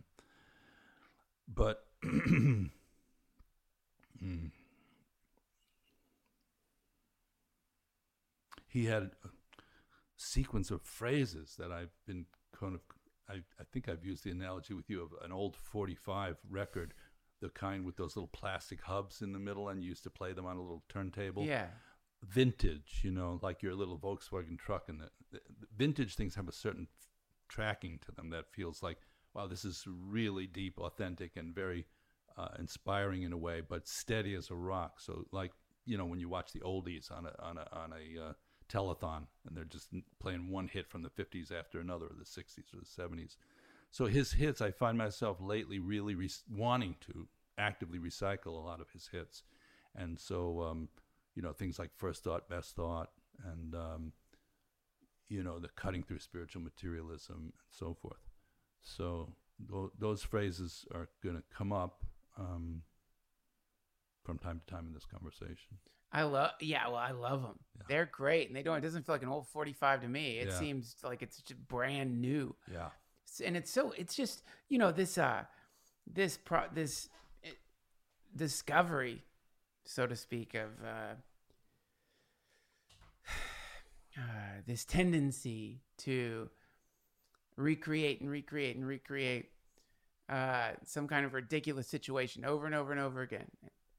But mm, he had a sequence of phrases that I've been kind of, I, I think I've used the analogy with you of an old forty-five record, the kind with those little plastic hubs in the middle, and you used to play them on a little turntable. Yeah. Vintage, you know, like your little Volkswagen truck, and the, the, the vintage things have a certain f- tracking to them that feels like, wow, this is really deep, authentic, and very uh, inspiring in a way, but steady as a rock. So, like, you know, when you watch the oldies on a on a on a uh, telethon, and they're just playing one hit from the fifties after another, or the sixties or the seventies. So his hits, I find myself lately really re- wanting to actively recycle a lot of his hits, and so. Um, You know, things like First Thought, Best Thought, and, um, you know, the cutting through spiritual materialism and so forth. So th- those phrases are going to come up um, from time to time in this conversation. I love, yeah, well, I love them. Yeah. They're great, and they don't. It doesn't feel like an old forty-five to me. It Yeah. seems like it's just brand new, Yeah. S- and it's so. It's just you know this uh this pro this uh, discovery, so to speak, of uh, uh, this tendency to recreate and recreate and recreate uh, some kind of ridiculous situation over and over and over again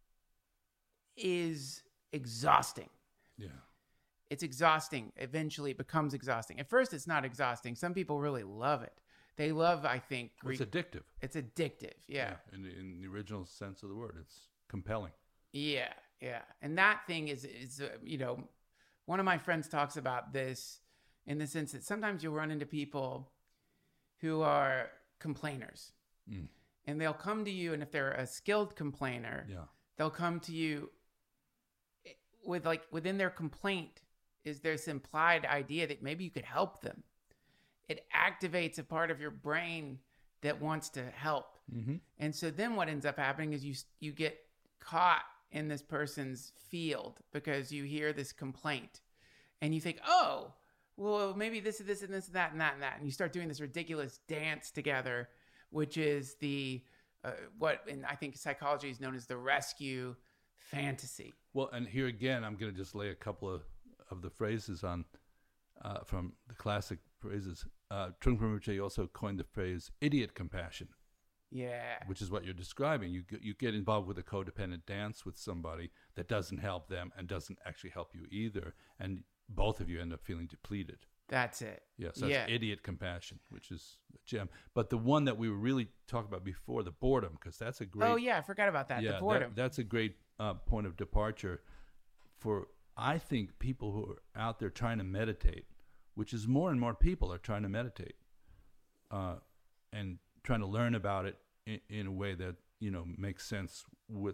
is exhausting. Yeah. It's exhausting. Eventually it becomes exhausting. At first it's not exhausting. Some people really love it. They love, I think, Well, it's addictive. it's addictive. Yeah. In, in the original sense of the word, it's compelling. Yeah. Yeah. And that thing is, is uh, you know, one of my friends talks about this in the sense that sometimes you'll run into people who are complainers. Mm. And they'll come to you, and if they're a skilled complainer, Yeah. they'll come to you with, like, within their complaint is this implied idea that maybe you could help them. It activates a part of your brain that wants to help. Mm-hmm. And so then what ends up happening is you you get caught in this person's field because you hear this complaint and you think, oh, well, maybe this and this and this and that and that and that. And you start doing this ridiculous dance together, which is the, uh, what in I think psychology is known as the rescue fantasy. Well, and here again, I'm going to just lay a couple of, of the phrases on uh, from the classic phrases. Uh, Trungpa Rinpoche also coined the phrase idiot compassion, Yeah. which is what you're describing. You get, you get involved with a codependent dance with somebody that doesn't help them and doesn't actually help you either. And both of you end up feeling depleted. That's it. Yeah, so yeah. that's idiot compassion, which is a gem. But the one that we were really talking about before, the boredom, because that's a great... Oh, yeah. I forgot about that. yeah, the boredom. that- that's a great uh, point of departure for, I think, people who are out there trying to meditate, which is more and more people are trying to meditate uh, and trying to learn about it in, in a way that, you know, makes sense with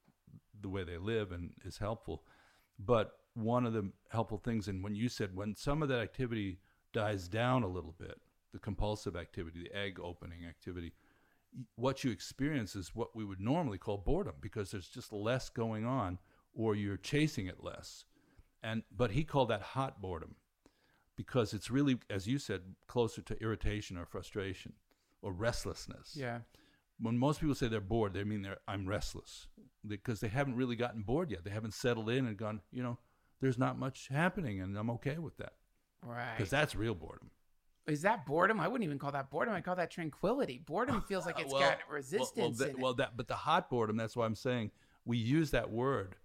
the way they live and is helpful. But one of the helpful things, and when you said when some of that activity dies down a little bit, the compulsive activity, the egg opening activity, what you experience is what we would normally call boredom, because there's just less going on, or you're chasing it less. And but he called that hot boredom, because it's really, as you said, closer to irritation or frustration or restlessness. Yeah. When most people say they're bored, they mean they're I'm restless, because they haven't really gotten bored yet. They haven't settled in and gone, you know, there's not much happening, and I'm okay with that. Right. Because that's real boredom. Is that boredom? I wouldn't even call that boredom. I call that tranquility. Boredom feels like it's Well, got well, resistance well, that, in it. well, that, but the hot boredom, that's why I'm saying we use that word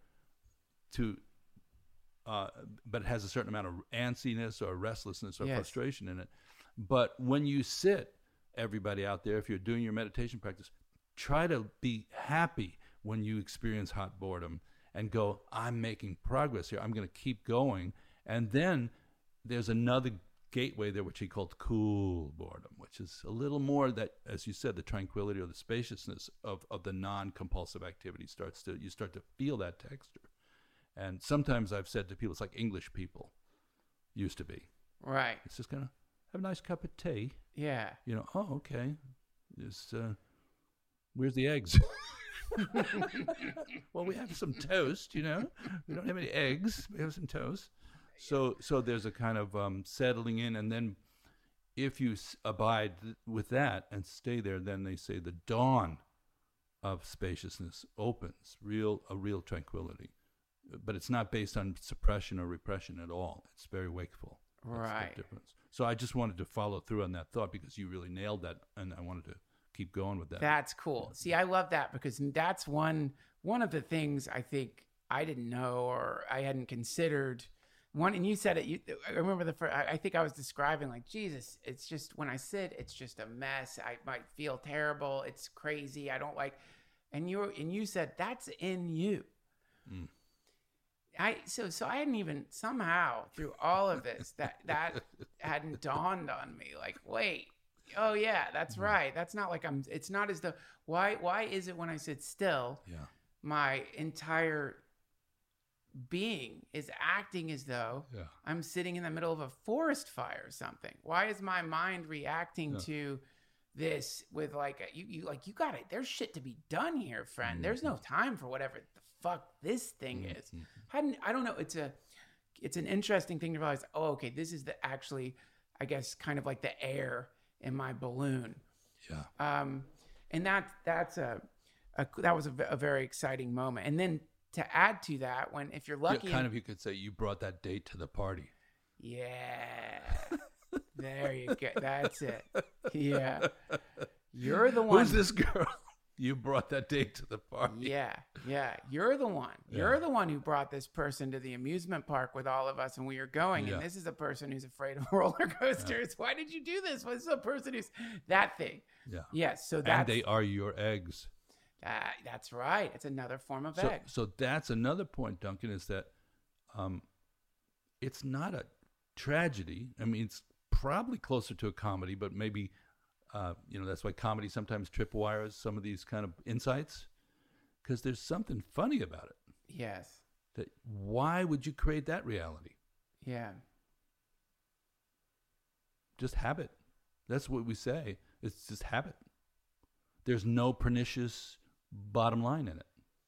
to, uh, but it has a certain amount of antsiness or restlessness or Yes. frustration in it. But when you sit, everybody out there, if you're doing your meditation practice, try to be happy when you experience hot boredom and go, I'm making progress here. I'm going to keep going. And then there's another gateway there, which he called cool boredom, which is a little more that, as you said, the tranquility or the spaciousness of, of the non-compulsive activity starts to, you start to feel that texture. And sometimes I've said to people, it's like English people used to be. Right. It's just kind of have a nice cup of tea. Yeah. You know, oh, okay. Just, uh, where's the eggs? Well, we have some toast, you know. We don't have any eggs. We have some toast. So so there's a kind of um, settling in, and then if you s- abide th- with that and stay there, then they say the dawn of spaciousness opens, real a real tranquility. But it's not based on suppression or repression at all. It's very wakeful. That's Right. the difference. So I just wanted to follow through on that thought because you really nailed that, and I wanted to keep going with that. That's cool. See, I love that because that's one one of the things I think I didn't know or I hadn't considered. One, and you said it. You, I remember the first. I I think I was describing like Jesus. It's just when I sit, it's just a mess. I might feel terrible. It's crazy. I don't like. And you and you said that's in you. Mm. I so so I hadn't even somehow through all of this that that hadn't dawned on me. Like, wait, oh yeah, that's right. That's not like I'm. It's not as though why why is it when I sit still, Yeah. my entire being is acting as though Yeah. I'm sitting in the middle of a forest fire or something. Why is my mind reacting Yeah. to this with like a, you you like you got it? There's shit to be done here, friend. Mm-hmm. There's no time for whatever the fuck this thing is. Hadn't I don't know. It's a it's an interesting thing to realize. Oh, okay, this is the actually, I guess, kind of like the air in my balloon. Yeah. Um, and that that's a, a that was a, v- a very exciting moment. And then to add to that, when if you're lucky, Yeah, kind of, you could say you brought that date to the party. yeah, there you go. That's it. Yeah, You're the one. Who's this girl? You brought that date to the party. Yeah, yeah. You're the one. You're Yeah. the one who brought this person to the amusement park with all of us, and we were going. Yeah. And this is a person who's afraid of roller coasters. Why did you do this? What's a person who's that thing? Yeah. Yes. So And that's they are your eggs. uh, that's right. It's another form of So, egg. so that's another point, Duncan, is that um, it's not a tragedy. I mean, it's probably closer to a comedy, but maybe, uh, you know, that's why comedy sometimes tripwires some of these kind of insights, because there's something funny about it. Yes. That why would you create that reality? Yeah. Just habit. That's what we say. It's just habit. There's no pernicious bottom line in it.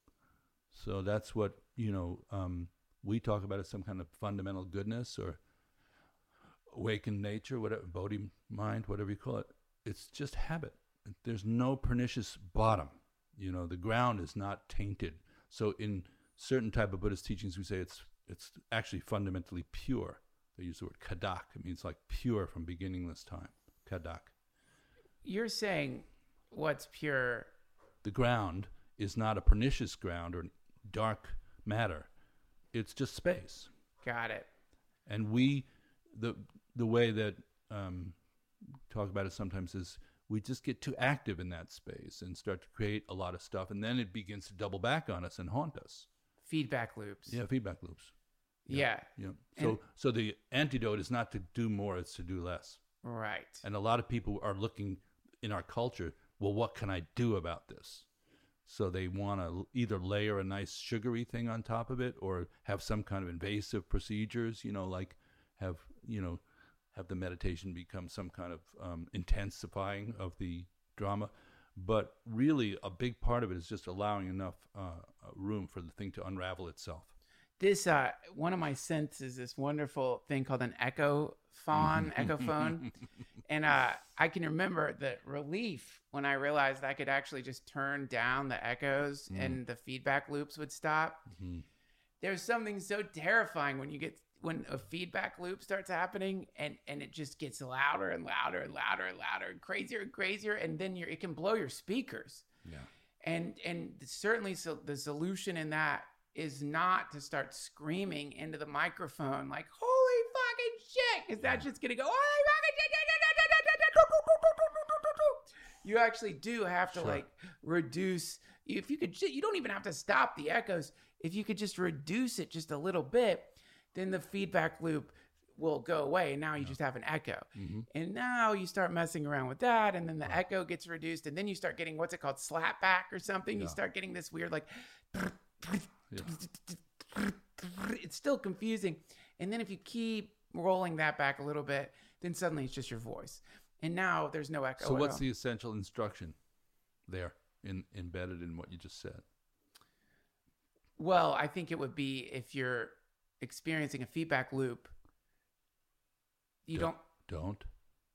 So that's what, you know, um, we talk about as some kind of fundamental goodness or awakened nature, whatever, Bodhi mind, whatever you call it. It's just habit. There's no pernicious bottom. You know, the ground is not tainted. So in certain type of Buddhist teachings, we say it's it's actually fundamentally pure. They use the word kadak. It means like pure from beginningless time. Kadak. You're saying what's pure. The ground is not a pernicious ground or dark matter. It's just space. Got it. And we, the the way that um, talk about it sometimes is we just get too active in that space and start to create a lot of stuff, and then it begins to double back on us and haunt us. Feedback loops. Yeah, feedback loops. Yeah. Yeah. So And- so the antidote is not to do more; it's to do less. Right. And a lot of people are looking in our culture. Well, what can I do about this? So they want to either layer a nice sugary thing on top of it, or have some kind of invasive procedures. You know, like have you know. have the meditation become some kind of um, intensifying of the drama. But really, a big part of it is just allowing enough uh, room for the thing to unravel itself. This, uh, one of my scents is this wonderful thing called an echo phone, echo phone. And uh, I can remember the relief when I realized I could actually just turn down the echoes Mm. and the feedback loops would stop. Mm-hmm. There's something so terrifying when you get when a feedback loop starts happening and, and it just gets louder and louder and louder and louder and crazier and crazier, and then you're, it can blow your speakers. Yeah. And and certainly so the solution in that is not to start screaming into the microphone like, holy fucking shit, because that's just gonna go, holy fucking shit. You actually do have to Sure. like reduce, if you could, you don't even have to stop the echoes. If you could just reduce it just a little bit, then the feedback loop will go away. And now you just have an echo. Mm-hmm. And now you start messing around with that. And then the echo gets reduced. And then you start getting, what's it called? Slapback or something. You Yeah. start getting this weird, like, Yeah. it's still confusing. And then if you keep rolling that back a little bit, then suddenly it's just your voice. And now there's no echo. So at what's all. the essential instruction there in, embedded in what you just said? Well, I think it would be if you're experiencing a feedback loop, you don't Don't.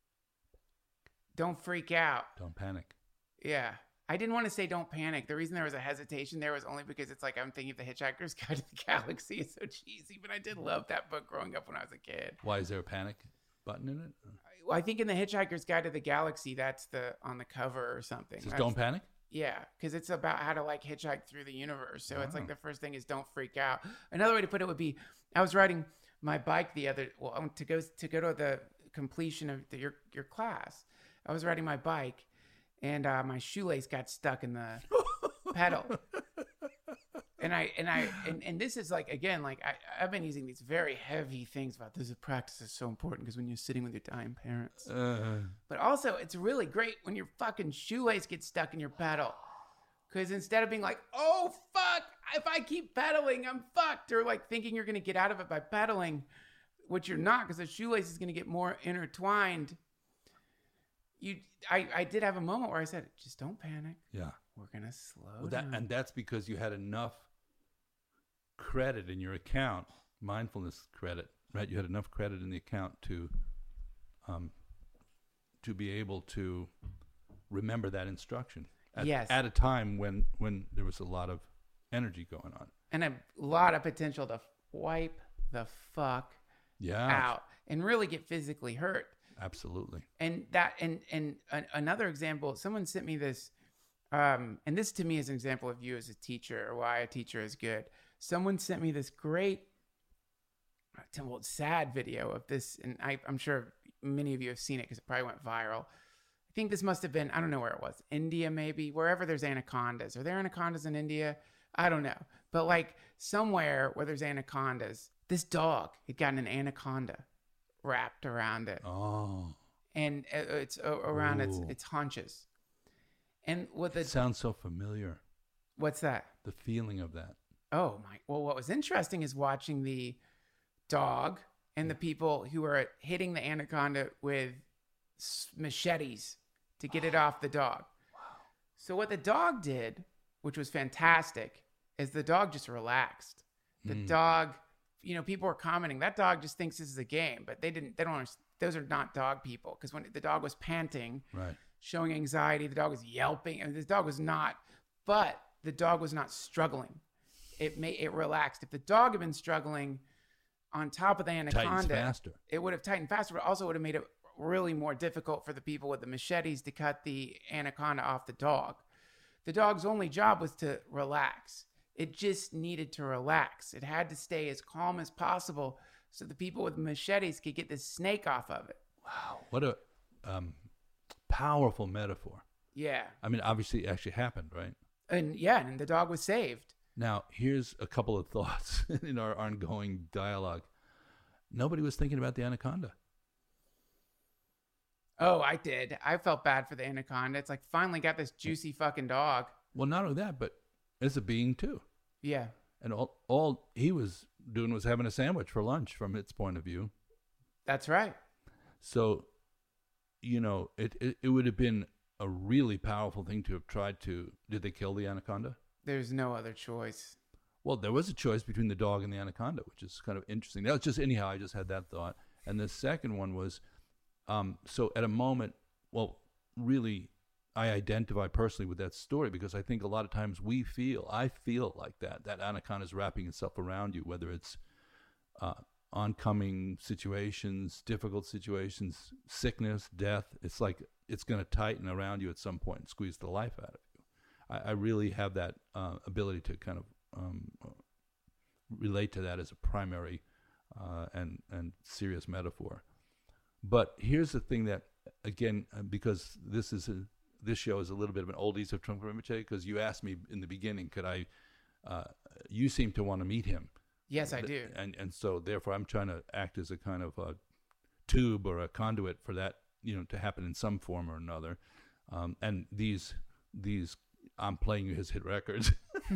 don't freak out. Don't panic. Yeah. I didn't want to say don't panic. The reason there was a hesitation there was only because it's like I'm thinking of The Hitchhiker's Guide to the Galaxy. It's so cheesy, but I did love that book growing up when I was a kid. Why is there a panic button in it? I think in The Hitchhiker's Guide to the Galaxy, that's the on the cover or something. It says That's- don't panic? Yeah, because it's about how to like hitchhike through the universe. So it's like Oh. the first thing is don't freak out. Another way to put it would be, I was riding my bike the other well um, to go to go to the completion of the, your your class. I was riding my bike, and uh, my shoelace got stuck in the pedal. And I and I and, and this is like again like I I've been using these very heavy things about this practice is so important because when you're sitting with your dying parents. Uh, But also, it's really great when your fucking shoelace gets stuck in your pedal. Because instead of being like, oh, fuck, if I keep pedaling, I'm fucked. Or like thinking you're going to get out of it by pedaling, which you're not because the shoelace is going to get more intertwined. You, I, I did have a moment where I said, just don't panic. yeah. We're going to slow Well, that, down. and that's because you had enough credit in your account, mindfulness credit, right? You had enough credit in the account to, um, to be able to remember that instruction. At, Yes. At a time when when there was a lot of energy going on. and a lot of potential to wipe the fuck Yeah. out and really get physically hurt. Absolutely. And that, and and an, another example, someone sent me this, um, and this to me is an example of you as a teacher, or why a teacher is good. Someone sent me this great, well, sad video of this, and I, I'm sure many of you have seen it because it probably went viral. I think this must have been, I don't know where it was, India maybe, wherever there's anacondas. Are there anacondas in India? I don't know. But like somewhere where there's anacondas, this dog had gotten an anaconda wrapped around it. Oh. And it's around its, Ooh. its haunches. And what the... It sounds so familiar. What's that? The feeling of that. Oh my, well, what was interesting is watching the dog and the people who are hitting the anaconda with machetes to get it off the dog. Wow. So what the dog did, which was fantastic, is the dog just relaxed. The mm. dog, you know, people were commenting, that dog just thinks this is a game, but they didn't, they don't understand. Those are not dog people. Because when the dog was panting, right, showing anxiety, the dog was yelping, and this dog was not, but the dog was not struggling. It may, it relaxed. If the dog had been struggling on top of the anaconda, faster. It would have tightened faster, but also would have made it really more difficult for the people with the machetes to cut the anaconda off the dog. The dog's only job was to relax. It just needed to relax. It had to stay as calm as possible so the people with machetes could get this snake off of it. Wow. What a um, powerful metaphor. Yeah. I mean, obviously it actually happened, right? And yeah, and the dog was saved. Now, here's a couple of thoughts in our ongoing dialogue. Nobody was thinking about the anaconda. Oh, I did. I felt bad for the anaconda. It's like, finally got this juicy fucking dog. Well, not only that, but as a being too. Yeah. And all, all he was doing was having a sandwich for lunch from its point of view. That's right. So, you know, it, it, it would have been a really powerful thing to have tried to... Did they kill the anaconda? There's no other choice. Well, there was a choice between the dog and the anaconda, which is kind of interesting. That was just, anyhow, I just had that thought. And the second one was, um, so at a moment, well, really, I identify personally with that story because I think a lot of times we feel, I feel like that, that anaconda is wrapping itself around you, whether it's uh, oncoming situations, difficult situations, sickness, death. It's like it's going to tighten around you at some point and squeeze the life out of you. I, I really have that uh, ability to kind of um, relate to that as a primary uh, and, and serious metaphor. But here's the thing that, again, because this is a, this show is a little bit of an oldies of Trungpa Rinpoche, because you asked me in the beginning, could I, uh, you seem to want to meet him. Yes, I do. And and so therefore I'm trying to act as a kind of a tube or a conduit for that, you know, to happen in some form or another. Um, and these, these, I'm playing his hit records,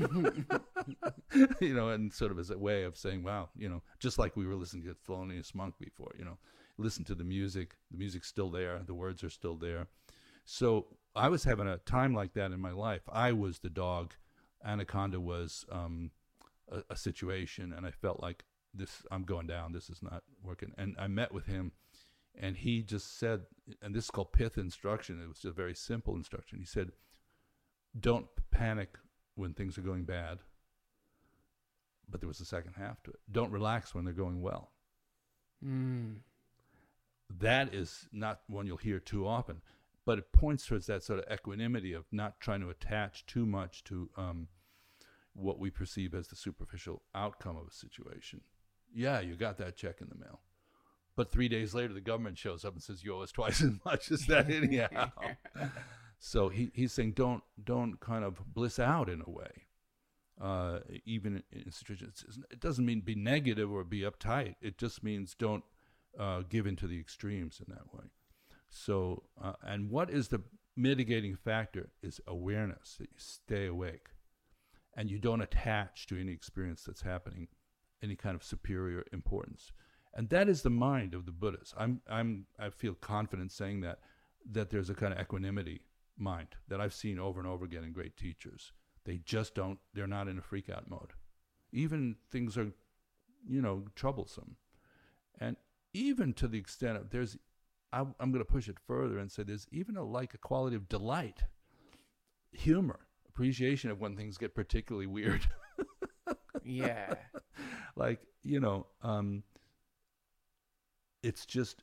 you know, and sort of as a way of saying, wow, you know, just like we were listening to Thelonious Monk before, you know, listen to the music, the music's still there, the words are still there. So I was having a time like that in my life. I was the dog, Anaconda was um, a, a situation, and I felt like this, I'm going down, this is not working. And I met with him, and he just said, and this is called Pith instruction, it was just a very simple instruction. He said, don't panic when things are going bad, but there was a second half to it. Don't relax when they're going well. Mm. That is not one you'll hear too often, but it points towards that sort of equanimity of not trying to attach too much to um, what we perceive as the superficial outcome of a situation. Yeah, you got that check in the mail. But three days later, the government shows up and says, you owe us twice as much as that anyhow. So he, he's saying don't don't kind of bliss out in a way, uh, even in situations. It doesn't mean be negative or be uptight. It just means don't uh, give into the extremes in that way. So, uh, and what is the mitigating factor is awareness, that you stay awake and you don't attach to any experience that's happening any kind of superior importance. And that is the mind of the Buddhas. I'm, I'm, I feel confident saying that, that there's a kind of equanimity mind that I've seen over and over again in great teachers. They just don't, they're not in a freak out mode. Even things are, you know, troublesome. And even to the extent of there's, I, I'm going to push it further and say there's even a like a quality of delight, humor, appreciation of when things get particularly weird. Yeah. Like, you know, um, it's just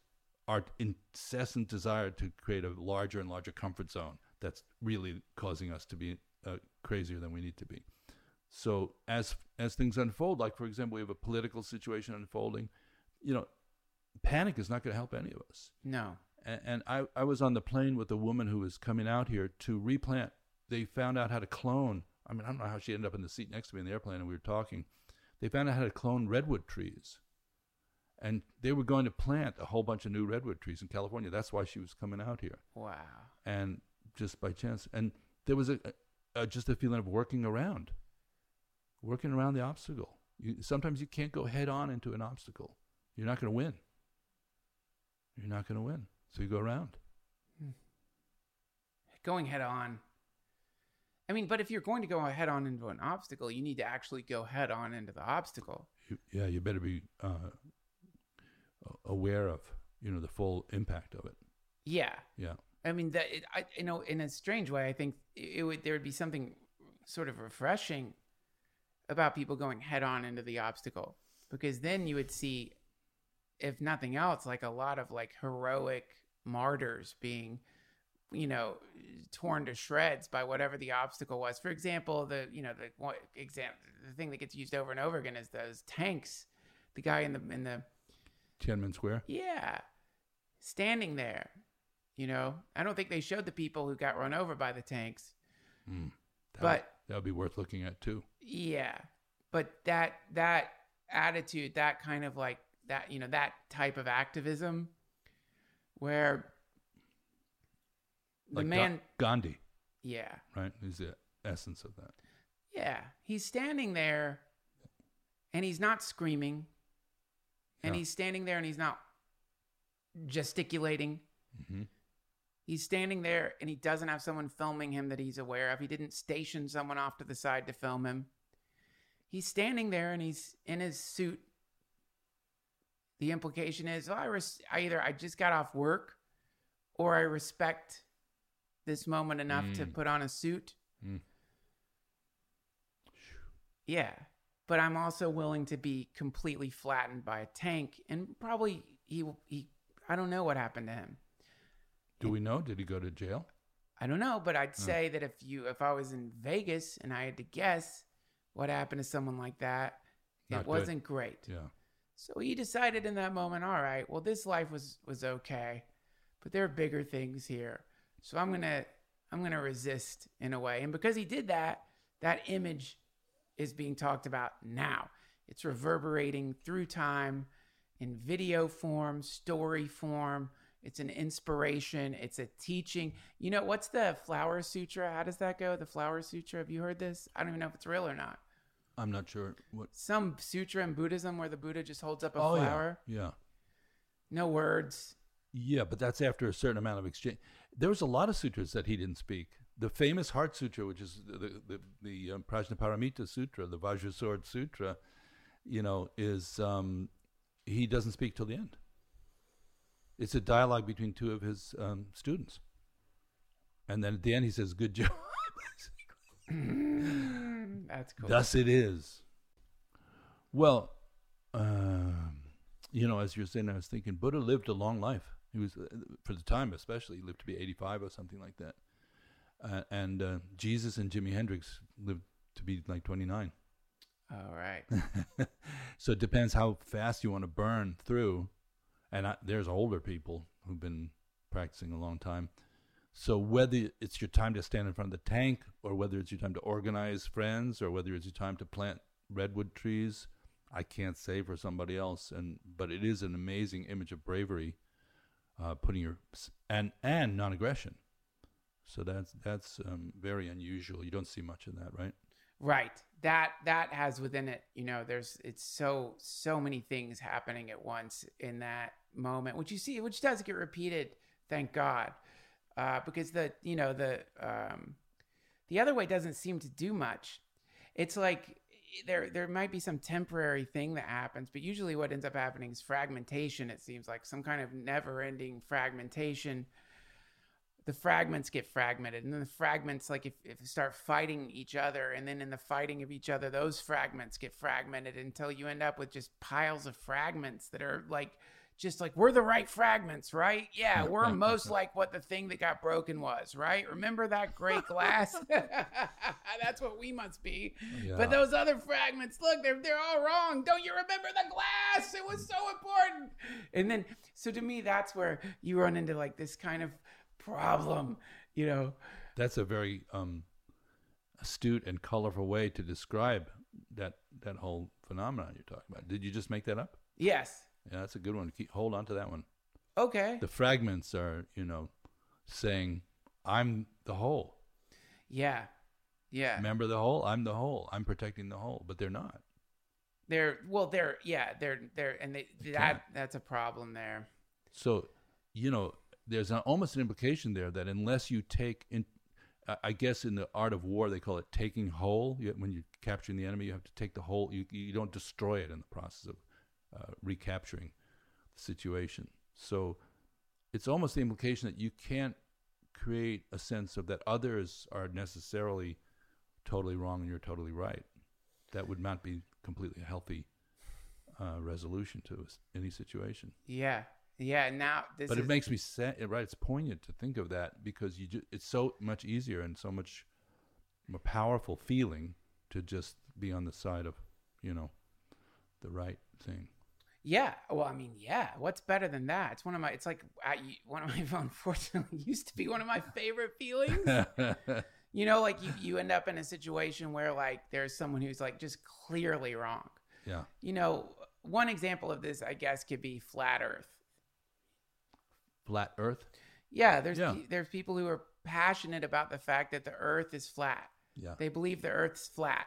our incessant desire to create a larger and larger comfort zone that's really causing us to be uh, crazier than we need to be. So as as things unfold, like for example, we have a political situation unfolding, you know, panic is not going to help any of us. No. And, and I, I was on the plane with a woman who was coming out here to replant. They found out how to clone. I mean, I don't know how she ended up in the seat next to me in the airplane, and we were talking. They found out how to clone redwood trees. And they were going to plant a whole bunch of new redwood trees in California. That's why she was coming out here. Wow. And just by chance. And there was a, a just a feeling of working around. Working around the obstacle. You, sometimes you can't go head on into an obstacle. You're not going to win. You're not going to win. So you go around. Going head on. I mean, but if you're going to go head on into an obstacle, you need to actually go head on into the obstacle. You, yeah, you better be uh, aware of, you know, the full impact of it. Yeah. Yeah. I mean, that it, I, you know, in a strange way, I think it would there would be something sort of refreshing about people going head on into the obstacle, because then you would see, if nothing else, like a lot of like heroic martyrs being, you know, torn to shreds by whatever the obstacle was. For example, the, you know, the what exam, the thing that gets used over and over again is those tanks. The guy in the, in the Tiananmen Square? Yeah. Standing there, you know, I don't think they showed the people who got run over by the tanks, Mm, that but would, that would be worth looking at too. yeah, but that, that attitude, that kind of like that, you know, that type of activism where the Like man, Ga- Gandhi, yeah, right? Is the essence of that. yeah, he's standing there and he's not screaming and Yeah. he's standing there and he's not gesticulating. Mm-hmm. He's standing there and he doesn't have someone filming him that he's aware of. He didn't station someone off to the side to film him. He's standing there and he's in his suit. The implication is, well, I, res- I either I just got off work or I respect this moment enough Mm. to put on a suit. Mm. Yeah. But I'm also willing to be completely flattened by a tank, and probably he, he I don't know what happened to him. Do we know? Did he go to jail? I don't know, but I'd say that if you if I was in Vegas and I had to guess what happened to someone like that, Not it good. wasn't great. Yeah. So he decided in that moment, all right, well, this life was was okay, but there are bigger things here. So I'm gonna I'm gonna resist in a way. And because he did that, that image is being talked about now. It's reverberating through time in video form, story form. It's an inspiration. It's a teaching. You know, what's the Flower Sutra? How does that go? The Flower Sutra. Have you heard this? I don't even know if it's real or not. I'm not sure what. Some sutra in Buddhism where the Buddha just holds up a Oh, flower. yeah. Yeah. No words. Yeah, but that's after a certain amount of exchange. There was a lot of sutras that he didn't speak. The famous Heart Sutra, which is the the, the, the um, Prajnaparamita Sutra, the Vajrasword Sutra, you know, is um, he doesn't speak till the end. It's a dialogue between two of his um, students. And then at the end he says, good job. That's cool. Thus it is. Well, um, you know, as you're saying, I was thinking Buddha lived a long life. He was, uh, for the time especially, he lived to be eighty-five or something like that. Uh, and uh, Jesus and Jimi Hendrix lived to be like twenty-nine. All right. So it depends how fast you want to burn through. And I, there's older people who've been practicing a long time. So whether it's your time to stand in front of the tank, or whether it's your time to organize friends, or whether it's your time to plant redwood trees, I can't say for somebody else. And but it is an amazing image of bravery, uh, putting your and and non-aggression. So that's that's um, very unusual. You don't see much of that, right? Right. That that has within it, you know, there's it's so so many things happening at once in that moment, which you see, which does get repeated, thank God. Uh, because the you know the um, the other way doesn't seem to do much. It's like there there might be some temporary thing that happens, but usually what ends up happening is fragmentation. It seems like some kind of never-ending fragmentation. The fragments get fragmented, and then the fragments, like if, if you start fighting each other, and then in the fighting of each other, those fragments get fragmented until you end up with just piles of fragments that are like just like, we're the right fragments, right? Yeah, we're most like what the thing that got broken was, right? Remember that great glass? That's what we must be. Yeah. But those other fragments, look, they're they're all wrong. Don't you remember the glass? It was so important. And then, so to me, that's where you run into like this kind of problem, you know? That's a very um, astute and colorful way to describe that that whole phenomenon you're talking about. Did you just make that up? Yes. Yeah, that's a good one. Keep hold on to that one. Okay. The fragments are, you know, saying, I'm the whole. Yeah. Yeah. Remember the whole? I'm the whole. I'm protecting the whole, but they're not. They're well, they're yeah, they're they're and they They that can't. that's a problem there. So, you know, there's an, almost an implication there that unless you take in, I- I guess in the art of war they call it taking whole. You, when you're capturing the enemy, you have to take the whole. You you don't destroy it in the process of uh, recapturing the situation. So, it's almost the implication that you can't create a sense of that others are necessarily totally wrong and you're totally right. That would not be completely a healthy uh, resolution to s- any situation. Yeah. Yeah. Now this But is it makes me sad, right? It's poignant to think of that because you ju- it's so much easier and so much more powerful feeling to just be on the side of, you know, the right thing. yeah. Well, I mean, yeah. What's better than that? It's one of my. It's like I, one of my. Unfortunately, used to be one of my favorite feelings. You know, like you, you end up in a situation where like there's someone who's like just clearly wrong. Yeah. You know, one example of this, I guess, could be flat Earth. Flat Earth. Yeah, there's Yeah. pe- there's people who are passionate about the fact that the Earth is flat. Yeah. They believe the Earth's flat,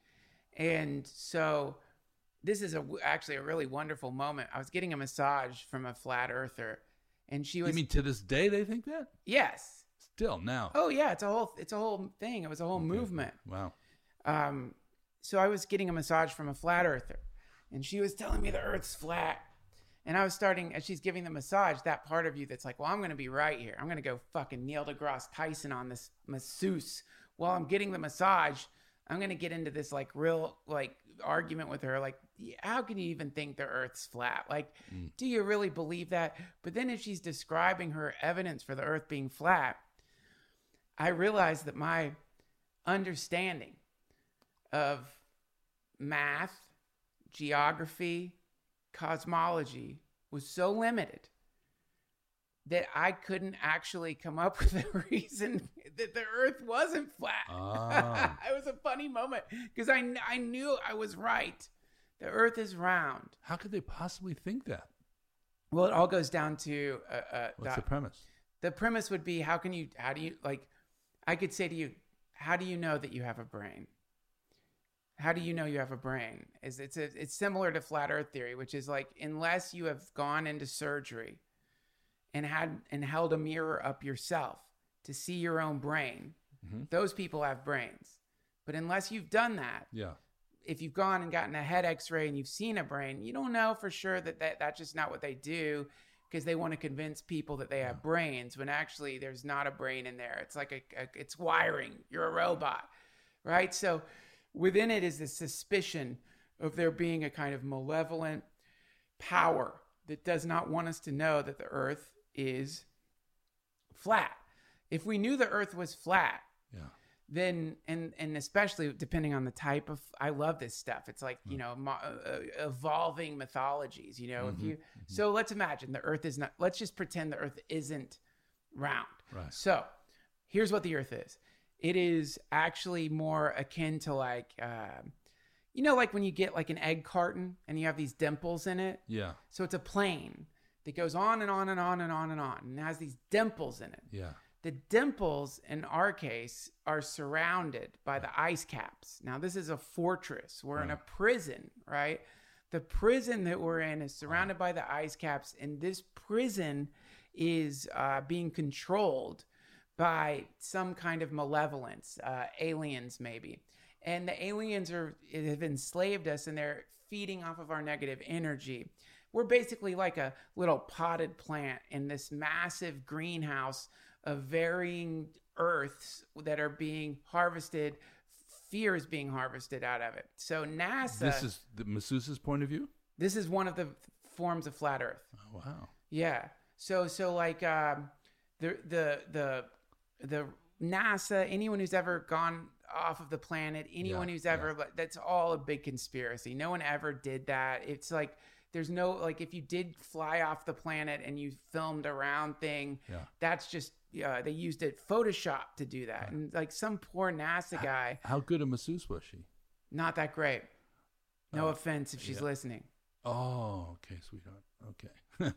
and so this is a w- actually a really wonderful moment. I was getting a massage from a flat earther, and she was You mean to this day they think that? yes. Still now. Oh yeah, it's a whole it's a whole thing. It was a whole movement. Wow. Um, so I was getting a massage from a flat earther, and she was telling me the Earth's flat. And I was starting, as she's giving the massage, that part of you that's like, well, I'm going to be right here. I'm going to go fucking Neil deGrasse Tyson on this masseuse while I'm getting the massage. I'm going to get into this like real like argument with her. Like, yeah, how can you even think the Earth's flat? Like, do you really believe that? But then as she's describing her evidence for the Earth being flat, I realized that my understanding of math, geography, cosmology was so limited that I couldn't actually come up with a reason that the Earth wasn't flat. Ah. It was a funny moment because I, kn- I knew I was right. The Earth is round. How could they possibly think that? Well, it all goes down to uh, uh, What's the, the premise? the premise would be, how can you, how do you, like, I could say to you, how do you know that you have a brain? How do you know you have a brain? Is it's a, it's similar to flat Earth theory, which is like, unless you have gone into surgery and had and held a mirror up yourself to see your own brain, Mhm. those people have brains. But unless you've done that, Yeah. if you've gone and gotten a head x-ray and you've seen a brain, you don't know for sure that, that that's just not what they do because they want to convince people that they have brains when actually there's not a brain in there. It's like a, a it's wiring. You're a robot, right? So within it is this suspicion of there being a kind of malevolent power that does not want us to know that the Earth is flat. If we knew the Earth was flat, Yeah. then and and especially depending on the type of, I love this stuff. It's like, you know, mo- uh, evolving mythologies, you know, if you so let's imagine the Earth is not, let's just pretend the Earth isn't round. Right. So here's what the Earth is. It is actually more akin to like uh, you know, like when you get like an egg carton and you have these dimples in it. Yeah. So it's a plane that goes on and on and on and on and on and has these dimples in it. Yeah. The dimples, in our case, are surrounded by the ice caps. Now, this is a fortress. We're in a prison, right? The prison that we're in is surrounded by the ice caps, and this prison is uh, being controlled by some kind of malevolence, uh, aliens maybe. And the aliens are have enslaved us, and they're feeding off of our negative energy. We're basically like a little potted plant in this massive greenhouse of varying earths that are being harvested. Fear is being harvested out of it. So NASA, This is the masseuse's point of view? this is one of the forms of flat Earth. Oh, wow. Yeah. So so like um, the the the the NASA, anyone who's ever gone off of the planet, anyone Yeah, who's ever yeah. that's all a big conspiracy. No one ever did that. It's like there's no like if you did fly off the planet and you filmed a round thing, Yeah. that's just uh, they used it Photoshop to do that. And like some poor NASA guy, How good a masseuse was she? not that great. No Uh, offense if she's yeah. listening. Oh, okay, sweetheart. Okay.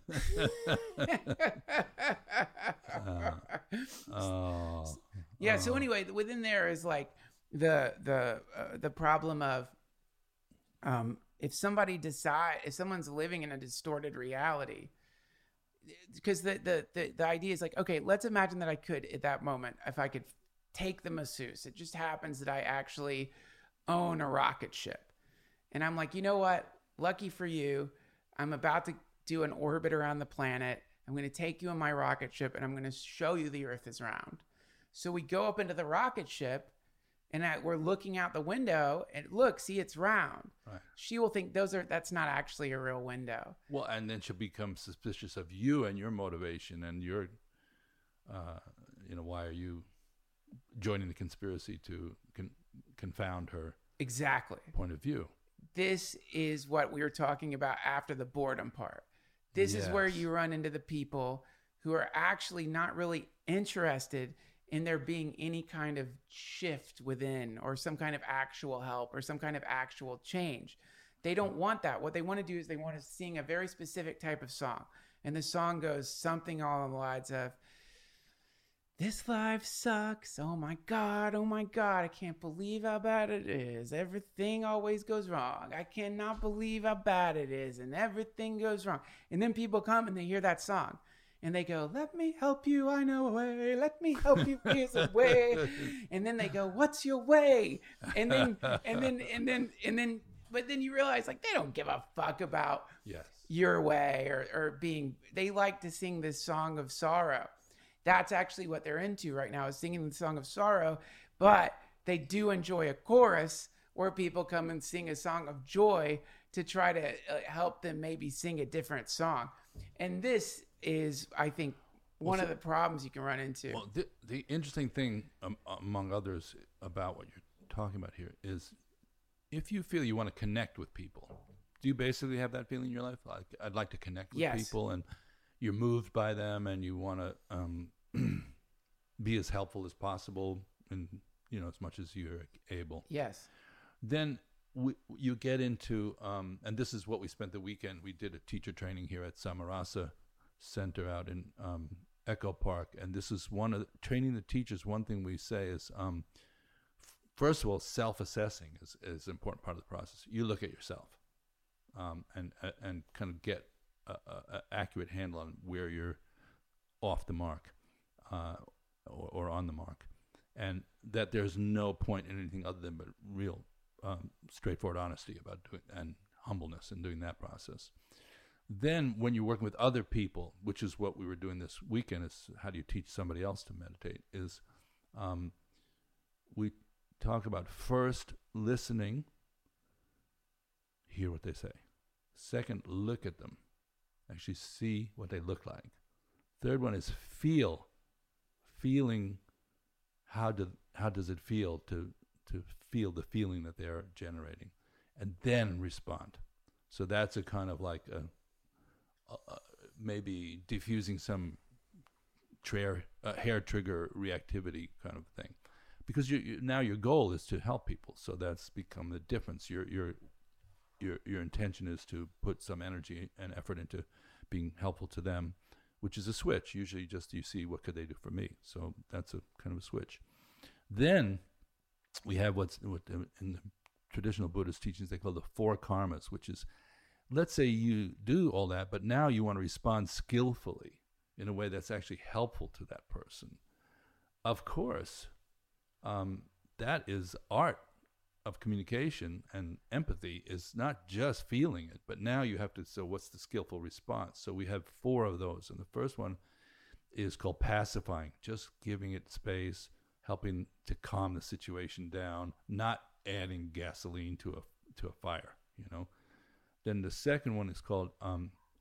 uh, oh. Yeah. So oh. anyway, within there is like the the uh, the problem of um, if somebody decide if someone's living in a distorted reality, because the, the the the idea is like, okay, let's imagine that I could at that moment, if I could take the masseuse. It just happens that I actually own a rocket ship, and I'm like, you know what? Lucky for you, I'm about to do an orbit around the planet. I'm going to take you in my rocket ship and I'm going to show you the Earth is round. So we go up into the rocket ship and I, we're looking out the window and look, see, it's round. Right. She will think those are, that's not actually a real window. Well, and then she'll become suspicious of you and your motivation and your, uh, you know, why are you joining the conspiracy to con- confound her Exactly. point of view? This is what we were talking about after the boredom part. This is where Yes. you run into the people who are actually not really interested in there being any kind of shift within or some kind of actual help or some kind of actual change. They don't want that. What they want to do is they want to sing a very specific type of song. And the song goes something along the lines of, this life sucks. Oh my God. Oh my God. I can't believe how bad it is. Everything always goes wrong. I cannot believe how bad it is. And everything goes wrong. And then people come and they hear that song and they go, let me help you. I know a way. Let me help you. Here's a way. And then they go, what's your way? And then, and then, and then, and then, but then you realize like they don't give a fuck about Yes. your way or, or being, they like to sing this song of sorrow. That's actually what they're into right now is singing the song of sorrow, but they do enjoy a chorus where people come and sing a song of joy to try to uh, help them maybe sing a different song. And this is, I think, one Well, of so- the problems you can run into. Well, the, the interesting thing, um, among others, about what you're talking about here is if you feel you want to connect with people, do you basically have that feeling in your life? Like, I'd like to connect with Yes. people, and you're moved by them, and you want to um, be as helpful as possible, and you know as much as you're able. Yes. Then we, you get into, um, and this is what we spent the weekend. We did a teacher training here at Samarasa Center out in um, Echo Park, and this is one of the, training the teachers. One thing we say is, um, f- first of all, self-assessing is, is an important part of the process. You look at yourself um, and and kind of get a, a, a accurate handle on where you're off the mark uh, or, or on the mark, and that there's no point in anything other than but real um, straightforward honesty about doing and humbleness in doing that process. Then when you're working with other people, which is what we were doing this weekend, is how do you teach somebody else to meditate, is um, we talk about first listening, hear what they say. Second, look at them, actually see what they look like. Third one is feel, feeling how do how does it feel to to feel the feeling that they're generating, and then respond. So that's a kind of like a, a, a maybe diffusing some tra- uh, hair trigger reactivity kind of thing, because you, you now your goal is to help people. So that's become the difference. Your your your your intention is to put some energy and effort into being helpful to them, which is a switch. Usually just you see what could they do for me. So that's a kind of a switch. Then we have what's what in the traditional Buddhist teachings they call the four karmas, which is, let's say you do all that, but now you want to respond skillfully in a way that's actually helpful to that person. Of course, um, that is art of communication, and empathy is not just feeling it, but now you have to, so what's the skillful response? So we have four of those, and the first one is called pacifying, just giving it space, helping to calm the situation down, not adding gasoline to a to a fire, you know. Then the second one is called um,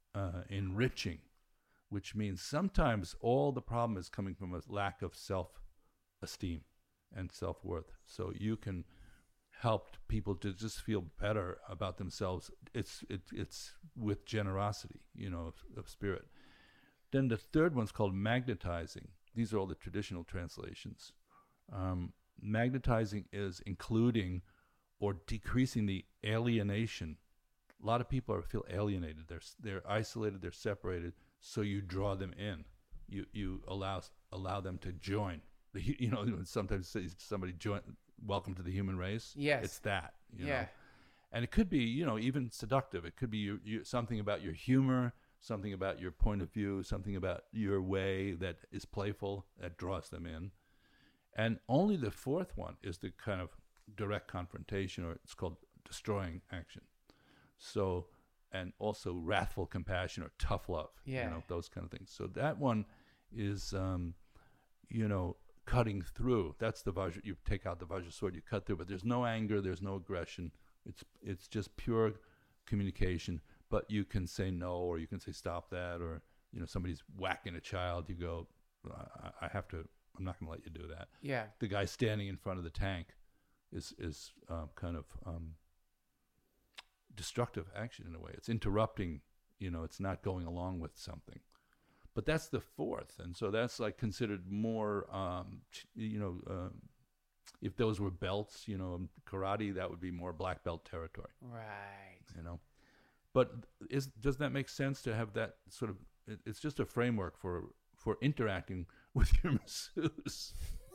uh, enriching, which means sometimes all the problem is coming from a lack of self-esteem and self-worth. So you can help people to just feel better about themselves. It's it, it's with generosity, you know, of, of spirit. Then the third one's called magnetizing. These are all the traditional translations. Um, magnetizing is including or decreasing the alienation. A lot of people are, feel alienated. They're they're isolated. They're separated. So you draw them in. You you allow allow them to join. The, you know, sometimes somebody join. Welcome to the human race. Yes, it's that. You yeah, know? And it could be, you know, even seductive. It could be you, you, something about your humor, something about your point of view, something about your way that is playful that draws them in. And only the fourth one is the kind of direct confrontation, or it's called destroying action. So, and also wrathful compassion or tough love, yeah. you know, those kind of things. So that one is, um, you know, cutting through. That's the Vajra. You take out the Vajra sword, you cut through, but there's no anger, there's no aggression. It's it's just pure communication. But you can say no, or you can say stop that, or you know, somebody's whacking a child. You go, I, I have to. I'm not going to let you do that. Yeah. The guy standing in front of the tank is is um, kind of um, destructive action in a way. It's interrupting. You know, it's not going along with something. But that's the fourth, and so that's like considered more. Um, you know, uh, if those were belts, you know, karate, that would be more black belt territory. Right. You know, but is does that make sense to have that sort of? It, it's just a framework for for interacting with your masseuse.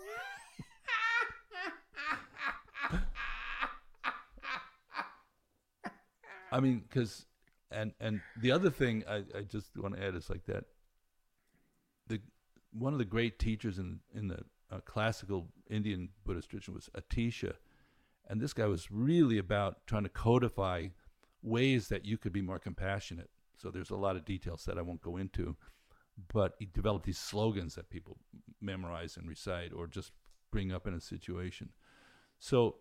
I mean, because and and the other thing I, I just want to add is like that. The one of the great teachers in in the uh, classical Indian Buddhist tradition was Atisha, and this guy was really about trying to codify ways that you could be more compassionate. So there's a lot of details that I won't go into, but he developed these slogans that people memorize and recite or just bring up in a situation. So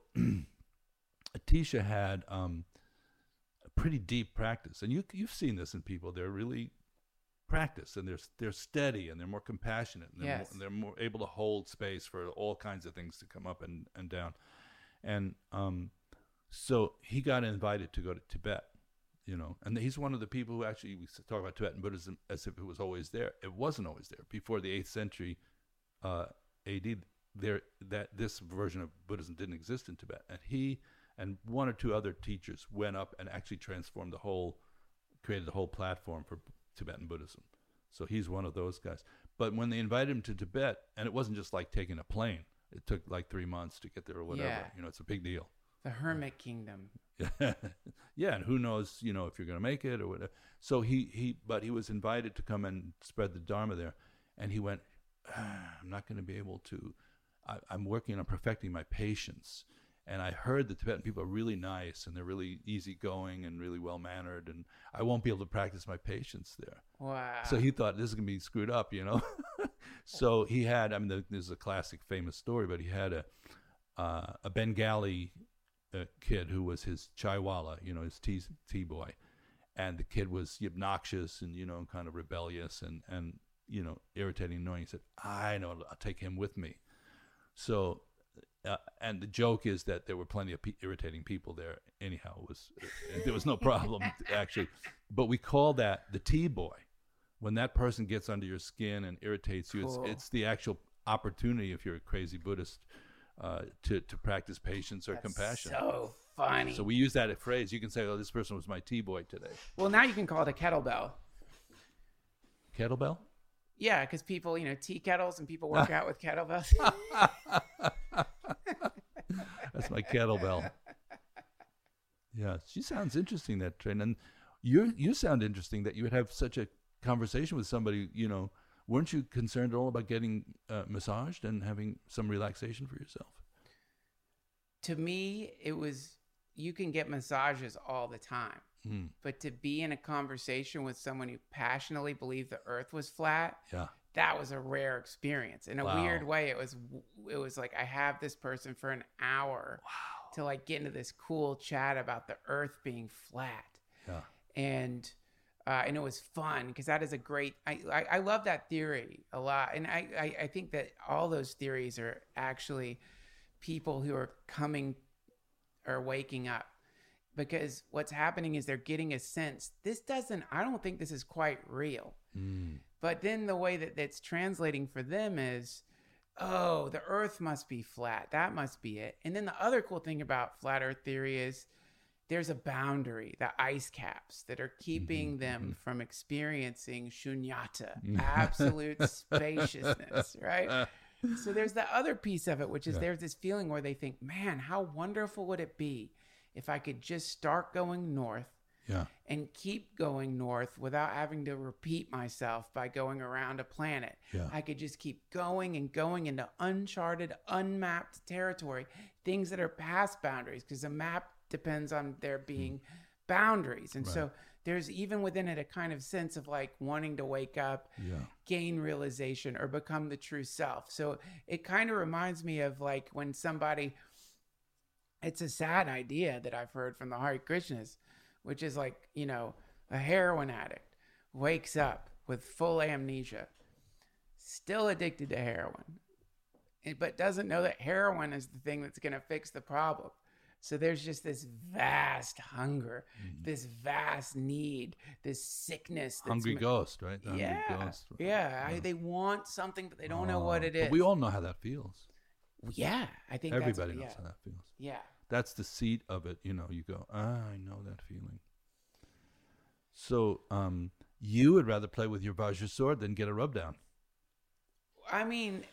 Atisha had um, a pretty deep practice, and you you've seen this in people. They're really practice, and they're they're steady, and they're more compassionate, and they're, yes. more, they're more able to hold space for all kinds of things to come up and, and down. And um, so he got invited to go to Tibet, you know, and he's one of the people who actually, we talk about Tibetan Buddhism as if it was always there. It wasn't always there. Before the eighth century uh, A D, there that this version of Buddhism didn't exist in Tibet. And he and one or two other teachers went up and actually transformed the whole, created the whole platform for Tibetan Buddhism. So he's one of those guys. But when they invited him to Tibet, and it wasn't just like taking a plane, it took like three months to get there or whatever. Yeah. You know, it's a big deal. The Hermit Kingdom. Yeah, yeah, and who knows, you know, if you're going to make it or whatever. So he, he, but he was invited to come and spread the Dharma there, and he went, ah, I'm not going to be able to, I, I'm working on perfecting my patience. And I heard the Tibetan people are really nice, and they're really easygoing and really well-mannered, and I won't be able to practice my patience there. Wow. So he thought, this is going to be screwed up, you know. So he had, I mean, the, this is a classic famous story, but he had a uh, a Bengali uh, kid who was his chaiwala, you know, his tea, tea boy. And the kid was obnoxious and, you know, kind of rebellious and, and you know, irritating, annoying. He said, I know, I'll take him with me. So... Uh, and the joke is that there were plenty of pe- irritating people there. Anyhow, it was uh, there was no problem actually. But we call that the tea boy. When that person gets under your skin and irritates you, Cool. it's, it's the actual opportunity, if you're a crazy Buddhist, uh, to to practice patience or That's compassion. so funny. So we use that phrase. You can say, "Oh, this person was my tea boy today." Well, now you can call it a kettlebell. Kettlebell? Yeah, because people, you know, tea kettles and people work out with kettlebells. That's my kettlebell. Yeah, she sounds interesting, that train. And you you sound interesting that you would have such a conversation with somebody, you know. Weren't you concerned at all about getting uh, massaged and having some relaxation for yourself? To me, it was, you can get massages all the time. Mm. But to be in a conversation with someone who passionately believed the earth was flat, Yeah. that was a rare experience. In a Wow. weird way, it was it was like I have this person for an hour Wow. to like get into this cool chat about the earth being flat. Yeah. And Uh, and it was fun because that is a great, I, I, I love that theory a lot. And I, I, I think that all those theories are actually people who are coming or waking up, because what's happening is they're getting a sense, this doesn't, I don't think this is quite real. Mm. But then the way that that's translating for them is, oh, the earth must be flat. That must be it. And then the other cool thing about flat earth theory is there's a boundary, the ice caps that are keeping Mm-hmm, them mm-hmm. from experiencing shunyata, absolute spaciousness, right? So there's the other piece of it, which is Yeah. there's this feeling where they think, man, how wonderful would it be if I could just start going north Yeah. and keep going north without having to repeat myself by going around a planet. Yeah. I could just keep going and going into uncharted, unmapped territory, things that are past boundaries, because a map depends on there being boundaries. And so there's even within it a kind of sense of like wanting to wake up, Yeah. gain realization, or become the true self. So it kind of reminds me of like when somebody, it's a sad idea that I've heard from the Hare Krishnas, which is like, you know, a heroin addict wakes up with full amnesia, still addicted to heroin, but doesn't know that heroin is the thing that's going to fix the problem. So there's just this vast hunger, Mm-hmm. this vast need, this sickness. That's Hungry ma- ghost, right? The hungry Yeah, ghost. yeah. I, they want something, but they don't know what Oh, it is. But we all know how that feels. yeah, I think Everybody that's, knows yeah, how that feels. yeah. That's the seat of it. You know, you go, ah, I know that feeling. So, um, you would rather play with your Vajra sword than get a rub down. I mean,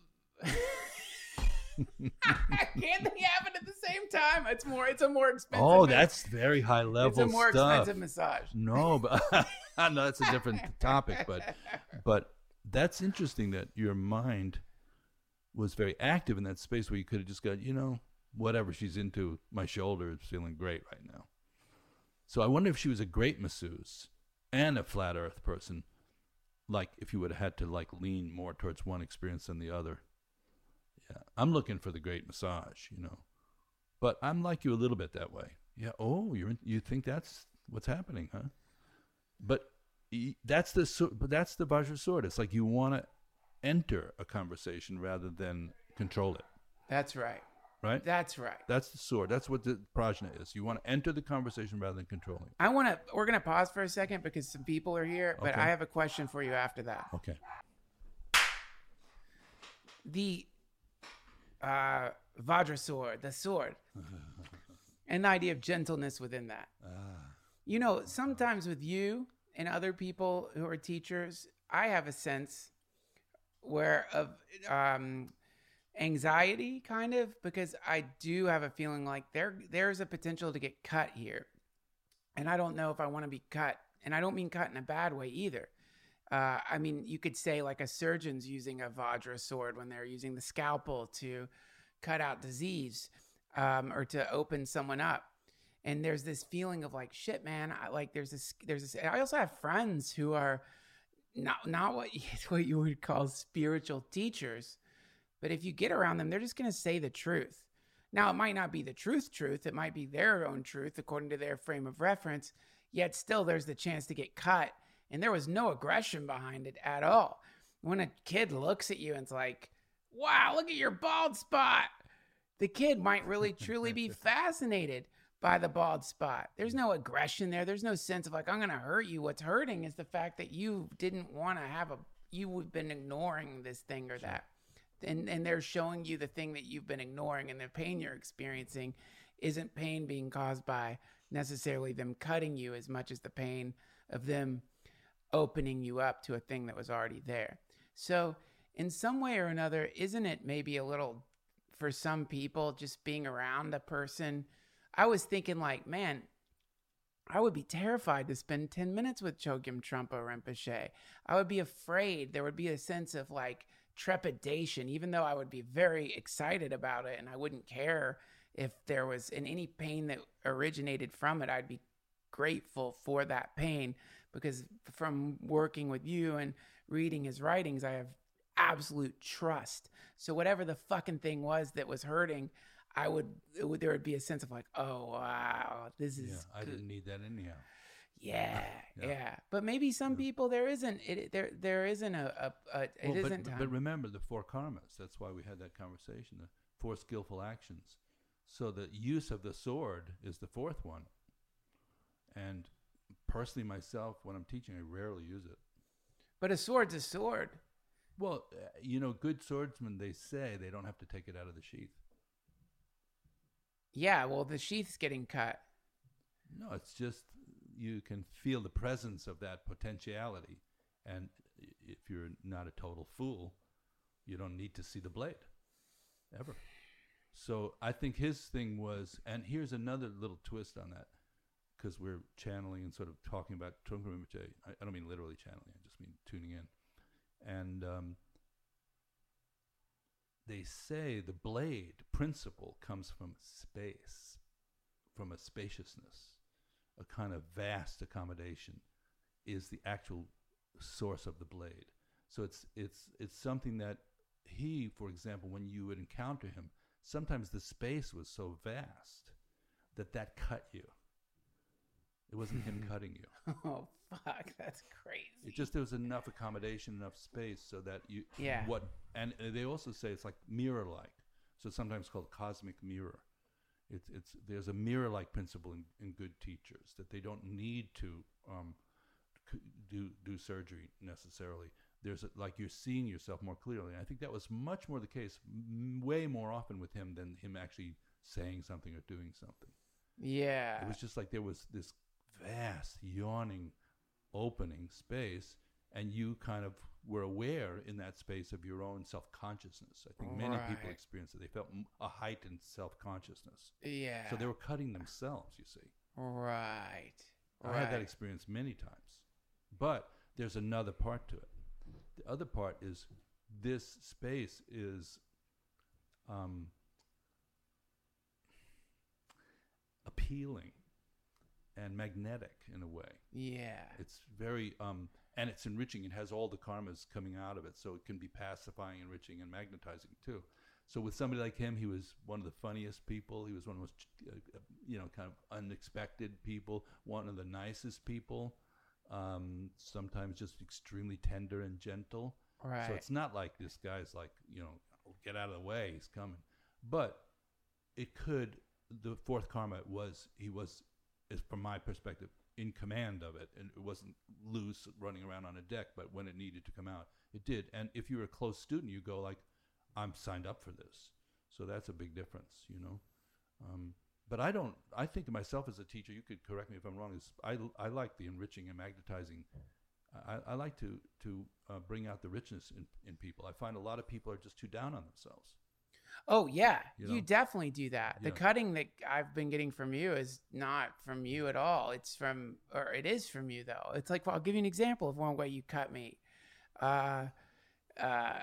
can't they happen at the same time? It's more. It's a more expensive. Oh, that's very high level It's a more stuff. expensive massage. No, but no, that's a different topic. But but that's interesting that your mind was very active in that space where you could have just got, you know, whatever she's into, my shoulder is feeling great right now. So I wonder if she was a great masseuse and a flat earth person, like if you would have had to like lean more towards one experience than the other. Yeah, I'm looking for the great massage, you know, but I'm like you a little bit that way. Yeah. Oh, you're in, you think that's what's happening, huh? But y- that's the so- but that's the Vajra sword. It's like you want to enter a conversation rather than control it, That's right. right? That's right. That's the sword. That's what the prajna is. You want to enter the conversation rather than controlling it. I want to. We're gonna pause for a second because some people are here, but Okay. I have a question for you after that. Okay. The uh, Vajra sword, the sword, and the idea of gentleness within that. You know, sometimes with you and other people who are teachers, I have a sense where of um, anxiety, kind of, because I do have a feeling like there there's a potential to get cut here, and I don't know if I want to be cut, and I don't mean cut in a bad way either. Uh, I mean, you could say like a surgeon's using a Vajra sword when they're using the scalpel to cut out disease um, or to open someone up. And there's this feeling of like, shit, man. I, like there's this, there's this. I also have friends who are not not what you, what you would call spiritual teachers, but if you get around them, they're just going to say the truth. Now, it might not be the truth, truth. It might be their own truth according to their frame of reference. Yet still, there's the chance to get cut. And there was no aggression behind it at all. When a kid looks at you and it's like, wow, look at your bald spot. The kid might really, truly be fascinated by the bald spot. There's no aggression there. There's no sense of like, I'm going to hurt you. What's hurting is the fact that you didn't want to have a, you've been ignoring this thing or that. And, and they're showing you the thing that you've been ignoring, and the pain you're experiencing isn't pain being caused by necessarily them cutting you as much as the pain of them opening you up to a thing that was already there. So in some way or another, isn't it maybe a little, for some people, just being around a person? I was thinking like, man, I would be terrified to spend ten minutes with Chogyam Trungpa Rinpoche. I would be afraid. There would be a sense of like trepidation, even though I would be very excited about it and I wouldn't care if there was in any pain that originated from it. I'd be grateful for that pain, because from working with you and reading his writings, I have absolute trust. So whatever the fucking thing was that was hurting, I would, it would there would be a sense of like, oh wow, this is Yeah, I good. didn't need that anyhow. Yeah, yeah, Yeah. But maybe some people there isn't it there there isn't a, a, a it Well, but, isn't time. but remember the four karmas. That's why we had that conversation. The four skillful actions. So the use of the sword is the fourth one. And personally, myself, when I'm teaching, I rarely use it. But a sword's a sword. Well, uh, you know, good swordsmen, they say they don't have to take it out of the sheath. Yeah, well, the sheath's getting cut. No, it's just you can feel the presence of that potentiality. And i- if you're not a total fool, you don't need to see the blade ever. So I think his thing was, and here's another little twist on that, because we're channeling and sort of talking about Trungpa Rinpoche. I, I don't mean literally channeling, I just mean tuning in. And um, they say the blade principle comes from space, from a spaciousness, a kind of vast accommodation is the actual source of the blade. So it's it's it's something that he, for example, when you would encounter him, sometimes the space was so vast that that cut you. It wasn't him cutting you. Oh fuck, that's crazy. It just, there was enough accommodation, enough space so that you, Yeah. what, and uh, they also say it's like mirror-like. So it's sometimes called cosmic mirror. It's, it's, there's a mirror-like principle in, in good teachers that they don't need to um, c- do, do surgery necessarily. There's a, like you're seeing yourself more clearly. And I think that was much more the case, m- way more often with him than him actually saying something or doing something. Yeah. It was just like there was this vast, yawning, opening space, and you kind of were aware in that space of your own self-consciousness. I think many people Right. experienced it. They felt m- a heightened self-consciousness. Yeah. So they were cutting themselves, you see. Right. I had that Right. experience many times. But there's another part to it. The other part is this space is um, appealing and magnetic in a way. Yeah. It's very, um, and it's enriching. It has all the karmas coming out of it, so it can be pacifying, enriching, and magnetizing too. So with somebody like him, he was one of the funniest people. He was one of the most, uh, you know, kind of unexpected people. One of the nicest people. Um, sometimes just extremely tender and gentle. Right. So it's not like this guy's like, you know, "Oh, get out of the way, he's coming. But it could. The fourth karma was he was, is from my perspective, in command of it, and it wasn't loose running around on a deck. But when it needed to come out, it did. And if you're a close student, you go like, I'm signed up for this. So that's a big difference, you know. Um, but I don't. I think of myself as a teacher. You could correct me if I'm wrong. Is I I like the enriching and magnetizing. I, I like to to uh, bring out the richness in, in people. I find a lot of people are just too down on themselves. Oh yeah, You you, know? definitely do that. The Yeah. cutting that I've been getting from you is not from you at all. It's from, or it is from you though. It's like, well, I'll give you an example of one way you cut me. Uh, uh,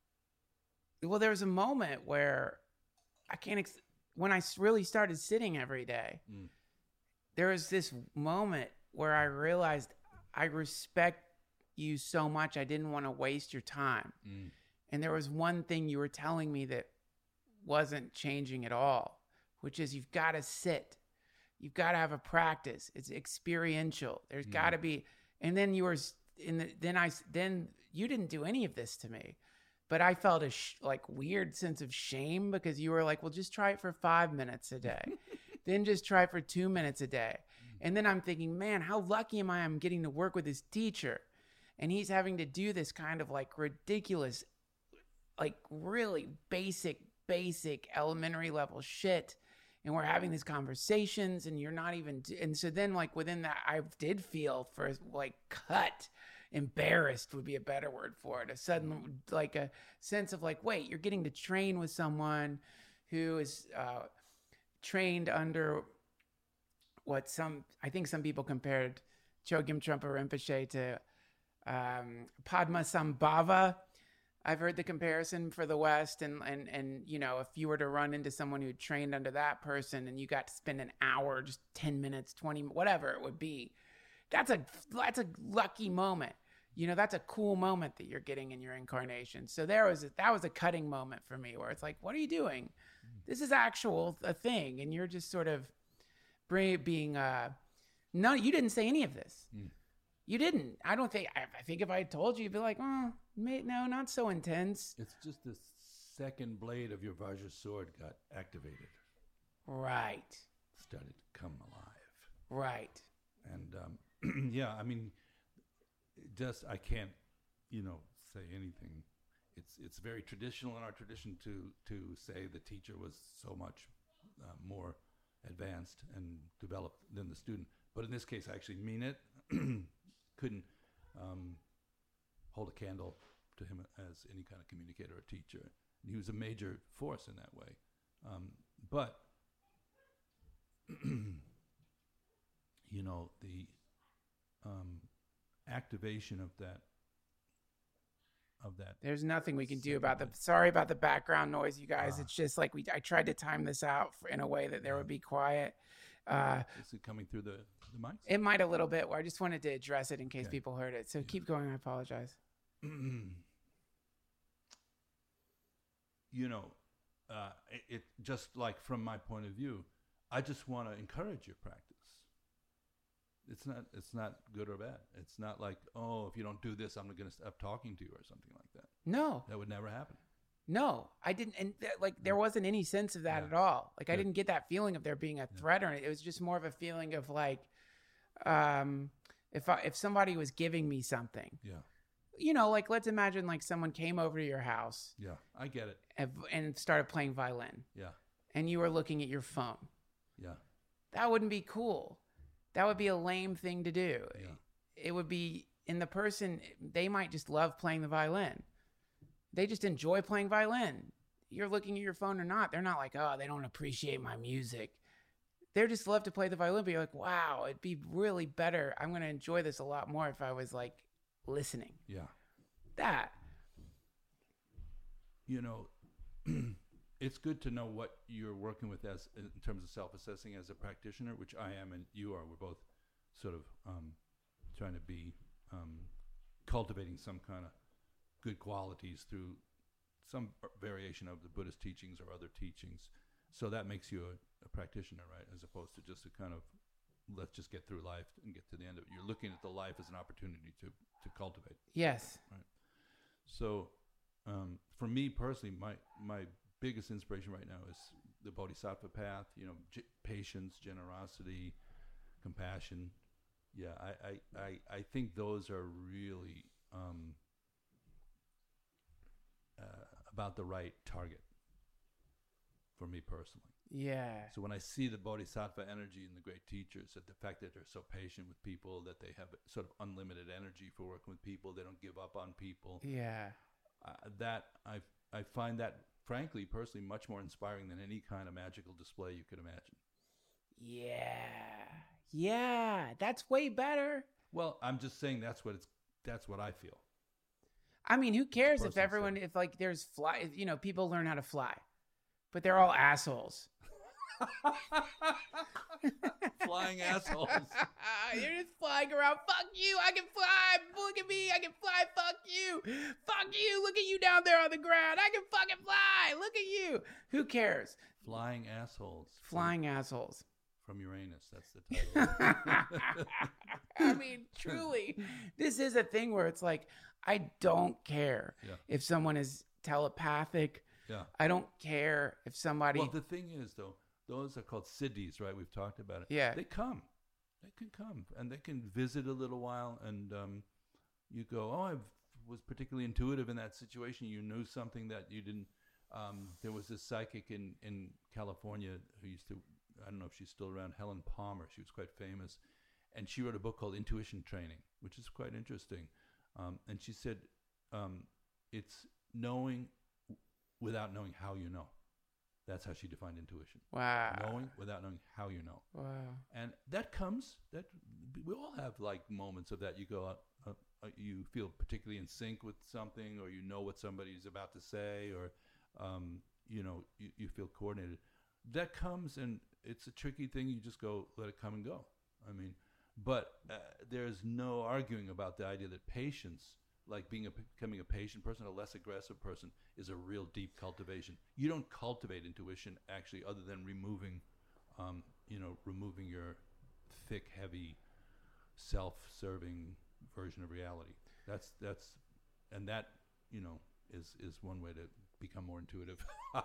well, there was a moment where I can't, ex- when I s- really started sitting every day, Mm. there was this moment where I realized I respect you so much. I didn't want to waste your time. Mm. And there was one thing you were telling me that wasn't changing at all, which is you've got to sit. You've got to have a practice. It's experiential. There's Mm. got to be. And then you were s- in the, then I, s- then you didn't do any of this to me, but I felt a sh- like weird sense of shame because you were like, well, just try it for five minutes a day. Then just try for two minutes a day. And then I'm thinking, man, how lucky am I? I'm getting to work with this teacher. And he's having to do this kind of like ridiculous, like really basic, basic elementary level shit. And we're having these conversations and you're not even, and so then like within that, I did feel for like cut, embarrassed would be a better word for it. A sudden, like a sense of like, wait, you're getting to train with someone who is uh, trained under what some, I think some people compared Chogyam Trungpa Rinpoche to um, Padmasambhava. I've heard the comparison for the West, and and and you know, if you were to run into someone who trained under that person, and you got to spend an hour, just ten minutes, twenty, whatever it would be, that's a that's a lucky moment. You know, that's a cool moment that you're getting in your incarnation. So there was a, that was a cutting moment for me, where it's like, what are you doing? This is actual a thing, and you're just sort of bring, being uh, No, you didn't say any of this. Mm. You didn't. I don't think. I, I think if I had told you, you'd be like, oh, may, no, not so intense. It's just the second blade of your Vajra sword got activated, Right. started to come alive. Right. And um, yeah, I mean, just I can't, you know, say anything. It's it's very traditional in our tradition to to say the teacher was so much uh, more advanced and developed than the student. But in this case, I actually mean it. Couldn't um, hold a candle to him as any kind of communicator or teacher. And he was a major force in that way. Um, but you know, the um, activation of that of that. There's nothing we can do about the. Sorry about the background noise, you guys. Ah. It's just like we. I tried to time this out for, in a way that there would be quiet. Uh, Is it coming through the, the mics? it might a little bit. Where I just wanted to address it in case Okay. people heard it. So keep going. I apologize. You know, uh, it, it just like from my point of view, I just want to encourage your practice. It's not it's not good or bad. It's not like, oh, if you don't do this, I'm going to stop talking to you or something like that. No, That would never happen. no, I didn't. And th- like there wasn't any sense of that Yeah. at all. Like I Good. didn't get that feeling of there being a threat or anything. It was just more of a feeling of like, um, if I, if somebody was giving me something, Yeah, you know, like let's imagine like someone came over to your house yeah, I get it. and, and started playing violin, Yeah, and you were looking at your phone. yeah, That wouldn't be cool. That would be a lame thing to do. yeah. It would be, and the person, they might just love playing the violin. They just enjoy playing violin. You're looking at your phone or not. They're not like, oh, they don't appreciate my music. They just love to play the violin, but you're like, wow, it'd be really better. I'm going to enjoy this a lot more if I was like listening. Yeah. That. You know, it's good to know what you're working with as in terms of self-assessing as a practitioner, which I am and you are. We're both sort of um, trying to be um, cultivating some kind of good qualities through some variation of the Buddhist teachings or other teachings. So that makes you a, a practitioner, right? As opposed to just a kind of, let's just get through life and get to the end of it. You're looking at the life as an opportunity to, to cultivate. Yes. So um, for me personally, my, my biggest inspiration right now is the Bodhisattva path, you know, g- patience, generosity, compassion. Yeah, I, I, I, I think those are really um, uh, about the right target for me personally. Yeah. So when I see the Bodhisattva energy in the great teachers, that the fact that they're so patient with people, that they have sort of unlimited energy for working with people, they don't give up on people, Yeah. uh, that I I find that, frankly, personally, much more inspiring than any kind of magical display you could imagine. Yeah. Yeah. That's way better. Well, I'm just saying that's what it's that's what I feel. I mean, who cares if Personal everyone, thing. if like there's fly, if, you know, people learn how to fly, but they're all assholes. Flying assholes. You're just flying around. Fuck you. I can fly. Look at me. I can fly. Fuck you. Fuck you. Look at you down there on the ground. I can fucking fly. Look at you. Who cares? Flying assholes. Flying assholes. From Uranus. That's the title. I mean, truly, this is a thing where it's like, I don't care Yeah. if someone is telepathic. Yeah. I don't care if somebody. Well, the thing is, though, those are called siddhis, right? We've talked about it. Yeah. They come. They can come. And they can visit a little while. And um, you go, oh, I was particularly intuitive in that situation. You knew something that you didn't. Um, there was this psychic in, in California who used to, I don't know if she's still around, Helen Palmer. She was quite famous. And she wrote a book called Intuition Training, which is quite interesting. Um, and she said, um, it's knowing without knowing how you know. That's how she defined intuition. Wow. Knowing without knowing how you know. Wow. And that comes, that we all have like moments of that. You go, uh, uh, you feel particularly in sync with something, or you know what somebody's about to say, or, um, you know, you, you feel coordinated. That comes, and it's a tricky thing. You just go, let it come and go. I mean, but uh, there's no arguing about the idea that patience, like being a, becoming a patient person, a less aggressive person, is a real deep cultivation. You don't cultivate intuition actually, other than removing, um, you know, removing your thick, heavy self-serving version of reality. That's that's, and that you know is is one way to become more intuitive.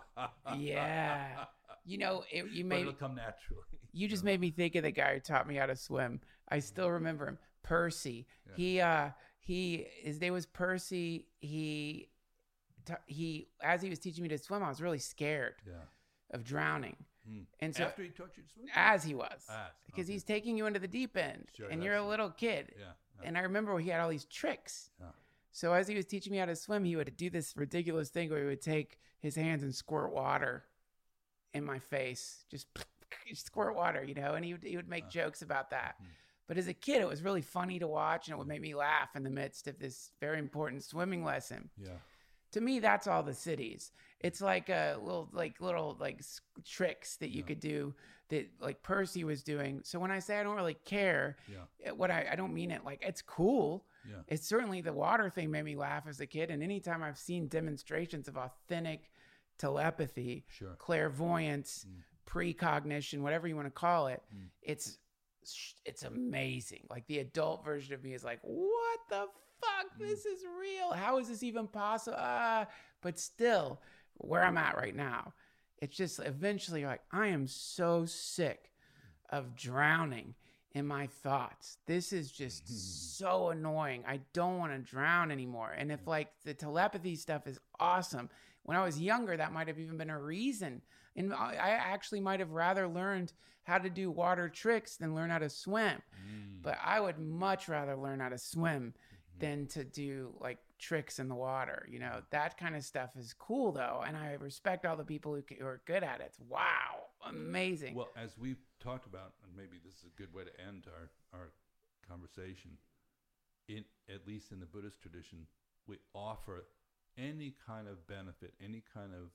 Yeah, you know, it, you but made it'll come naturally. you just know? made me think of the guy who taught me how to swim. I still remember him, Percy. Yeah. He uh he his name was Percy. He t- he as he was teaching me to swim, I was really scared Yeah. of drowning. Mm. And so After he taught you to swim? as he was, As, because okay. he's taking you into the deep end, Sure, and you're a that's- little kid. Yeah. yeah. And I remember he had all these tricks. Yeah. So as he was teaching me how to swim, he would do this ridiculous thing where he would take his hands and squirt water in my face, just squirt water, you know, and he would, he would make Uh, jokes about that. mhm. But as a kid, it was really funny to watch, and it would make me laugh in the midst of this very important swimming lesson. Yeah. To me, that's all the cities. It's like a little, like little, like s- tricks that you Yeah. could do that, like Percy was doing. So when I say I don't really care, Yeah. it- what I, I don't mean it like it's cool. Yeah. It's certainly the water thing made me laugh as a kid, and anytime I've seen demonstrations of authentic telepathy, Sure. clairvoyance, Mm. precognition, whatever you want to call it, Mm. it's it's amazing. Like the adult version of me is like, what the fuck? Mm. This is real. How is this even possible? Ah, but still, where I'm at right now, it's just eventually like I am so sick of drowning in my thoughts. This is just so annoying. I don't want to drown anymore. And if like the telepathy stuff is awesome, when I was younger, that might have even been a reason. And I I actually might have rather learned how to do water tricks than learn how to swim. Mm. But I would much rather learn how to swim Mm-hmm. than to do like tricks in the water. You know, that kind of stuff is cool though. And I respect all the people who, who are good at it. It's wow, amazing. Well, as we've talked about, and maybe this is a good way to end our, our conversation, in at least in the Buddhist tradition, we offer any kind of benefit, any kind of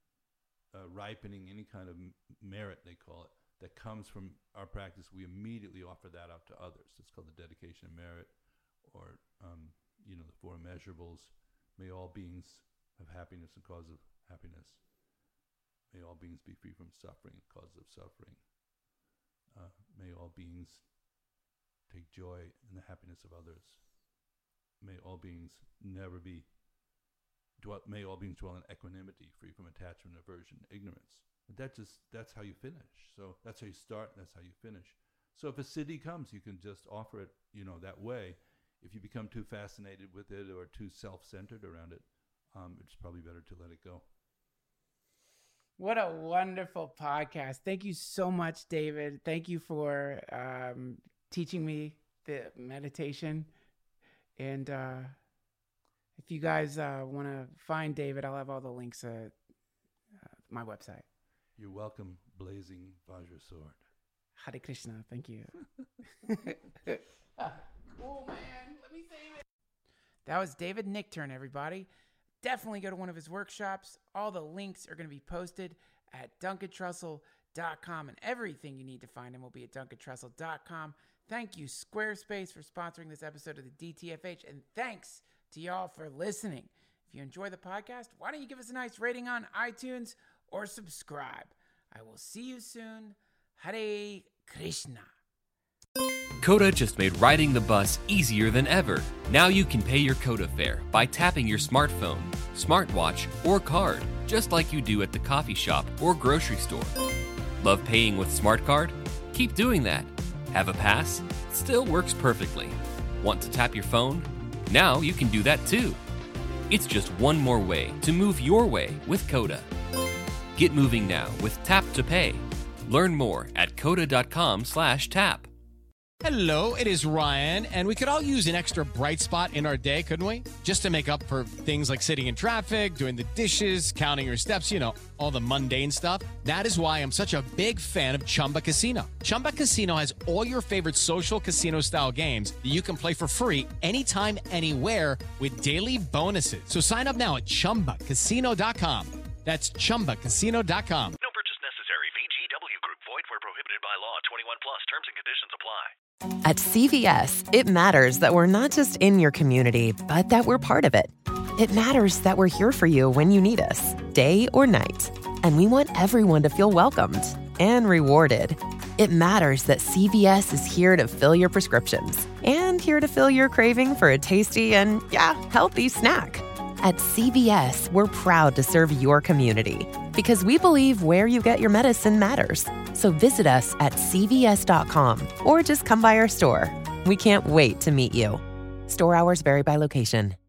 uh, ripening, any kind of m- merit, they call it, that comes from our practice, we immediately offer that out to others. It's called the dedication of merit, or, um, you know, the four immeasurables. May all beings have happiness and cause of happiness. May all beings be free from suffering, cause of suffering. Uh, may all beings take joy in the happiness of others. May all beings never be, dwell, may all beings dwell in equanimity, free from attachment, aversion, ignorance. But that just, that's how you finish. So that's how you start, and that's how you finish. So if a city comes, you can just offer it, you know, that way. If you become too fascinated with it or too self-centered around it, um, it's probably better to let it go. What a wonderful podcast. Thank you so much, David. Thank you for um, teaching me the meditation. And uh, if you guys uh, want to find David, I'll have all the links at uh, my website. You're welcome, blazing Vajra sword. Hare Krishna. Thank you. Cool, man. Let me save it. That was David Nichtern, everybody. Definitely go to one of his workshops. All the links are going to be posted at duncan trussell dot com, and everything you need to find him will be at duncan trussell dot com. Thank you, Squarespace, for sponsoring this episode of the D T F H, and thanks to y'all for listening. If you enjoy the podcast, why don't you give us a nice rating on iTunes or subscribe? I will see you soon. Hare Krishna. Coda just made riding the bus easier than ever. Now you can pay your Coda fare by tapping your smartphone, smartwatch, or card, just like you do at the coffee shop or grocery store. Love paying with SmartCard? Keep doing that. Have a pass? Still works perfectly. Want to tap your phone? Now you can do that too. It's just one more way to move your way with Coda. Get moving now with Tap to Pay. Learn more at coda.com slash tap. Hello, it is Ryan, and we could all use an extra bright spot in our day, couldn't we? Just to make up for things like sitting in traffic, doing the dishes, counting your steps, you know, all the mundane stuff. That is why I'm such a big fan of Chumba Casino. Chumba Casino has all your favorite social casino-style games that you can play for free anytime, anywhere with daily bonuses. So sign up now at chumba casino dot com. That's chumba casino dot com. No purchase necessary. V G W Group. Void where prohibited by law. twenty-one plus. Terms and conditions apply. At C V S, it matters that we're not just in your community, but that we're part of it. It matters that we're here for you when you need us, day or night. And we want everyone to feel welcomed and rewarded. It matters that C V S is here to fill your prescriptions and here to fill your craving for a tasty and, yeah, healthy snack. At C V S, we're proud to serve your community because we believe where you get your medicine matters. So visit us at C V S dot com or just come by our store. We can't wait to meet you. Store hours vary by location.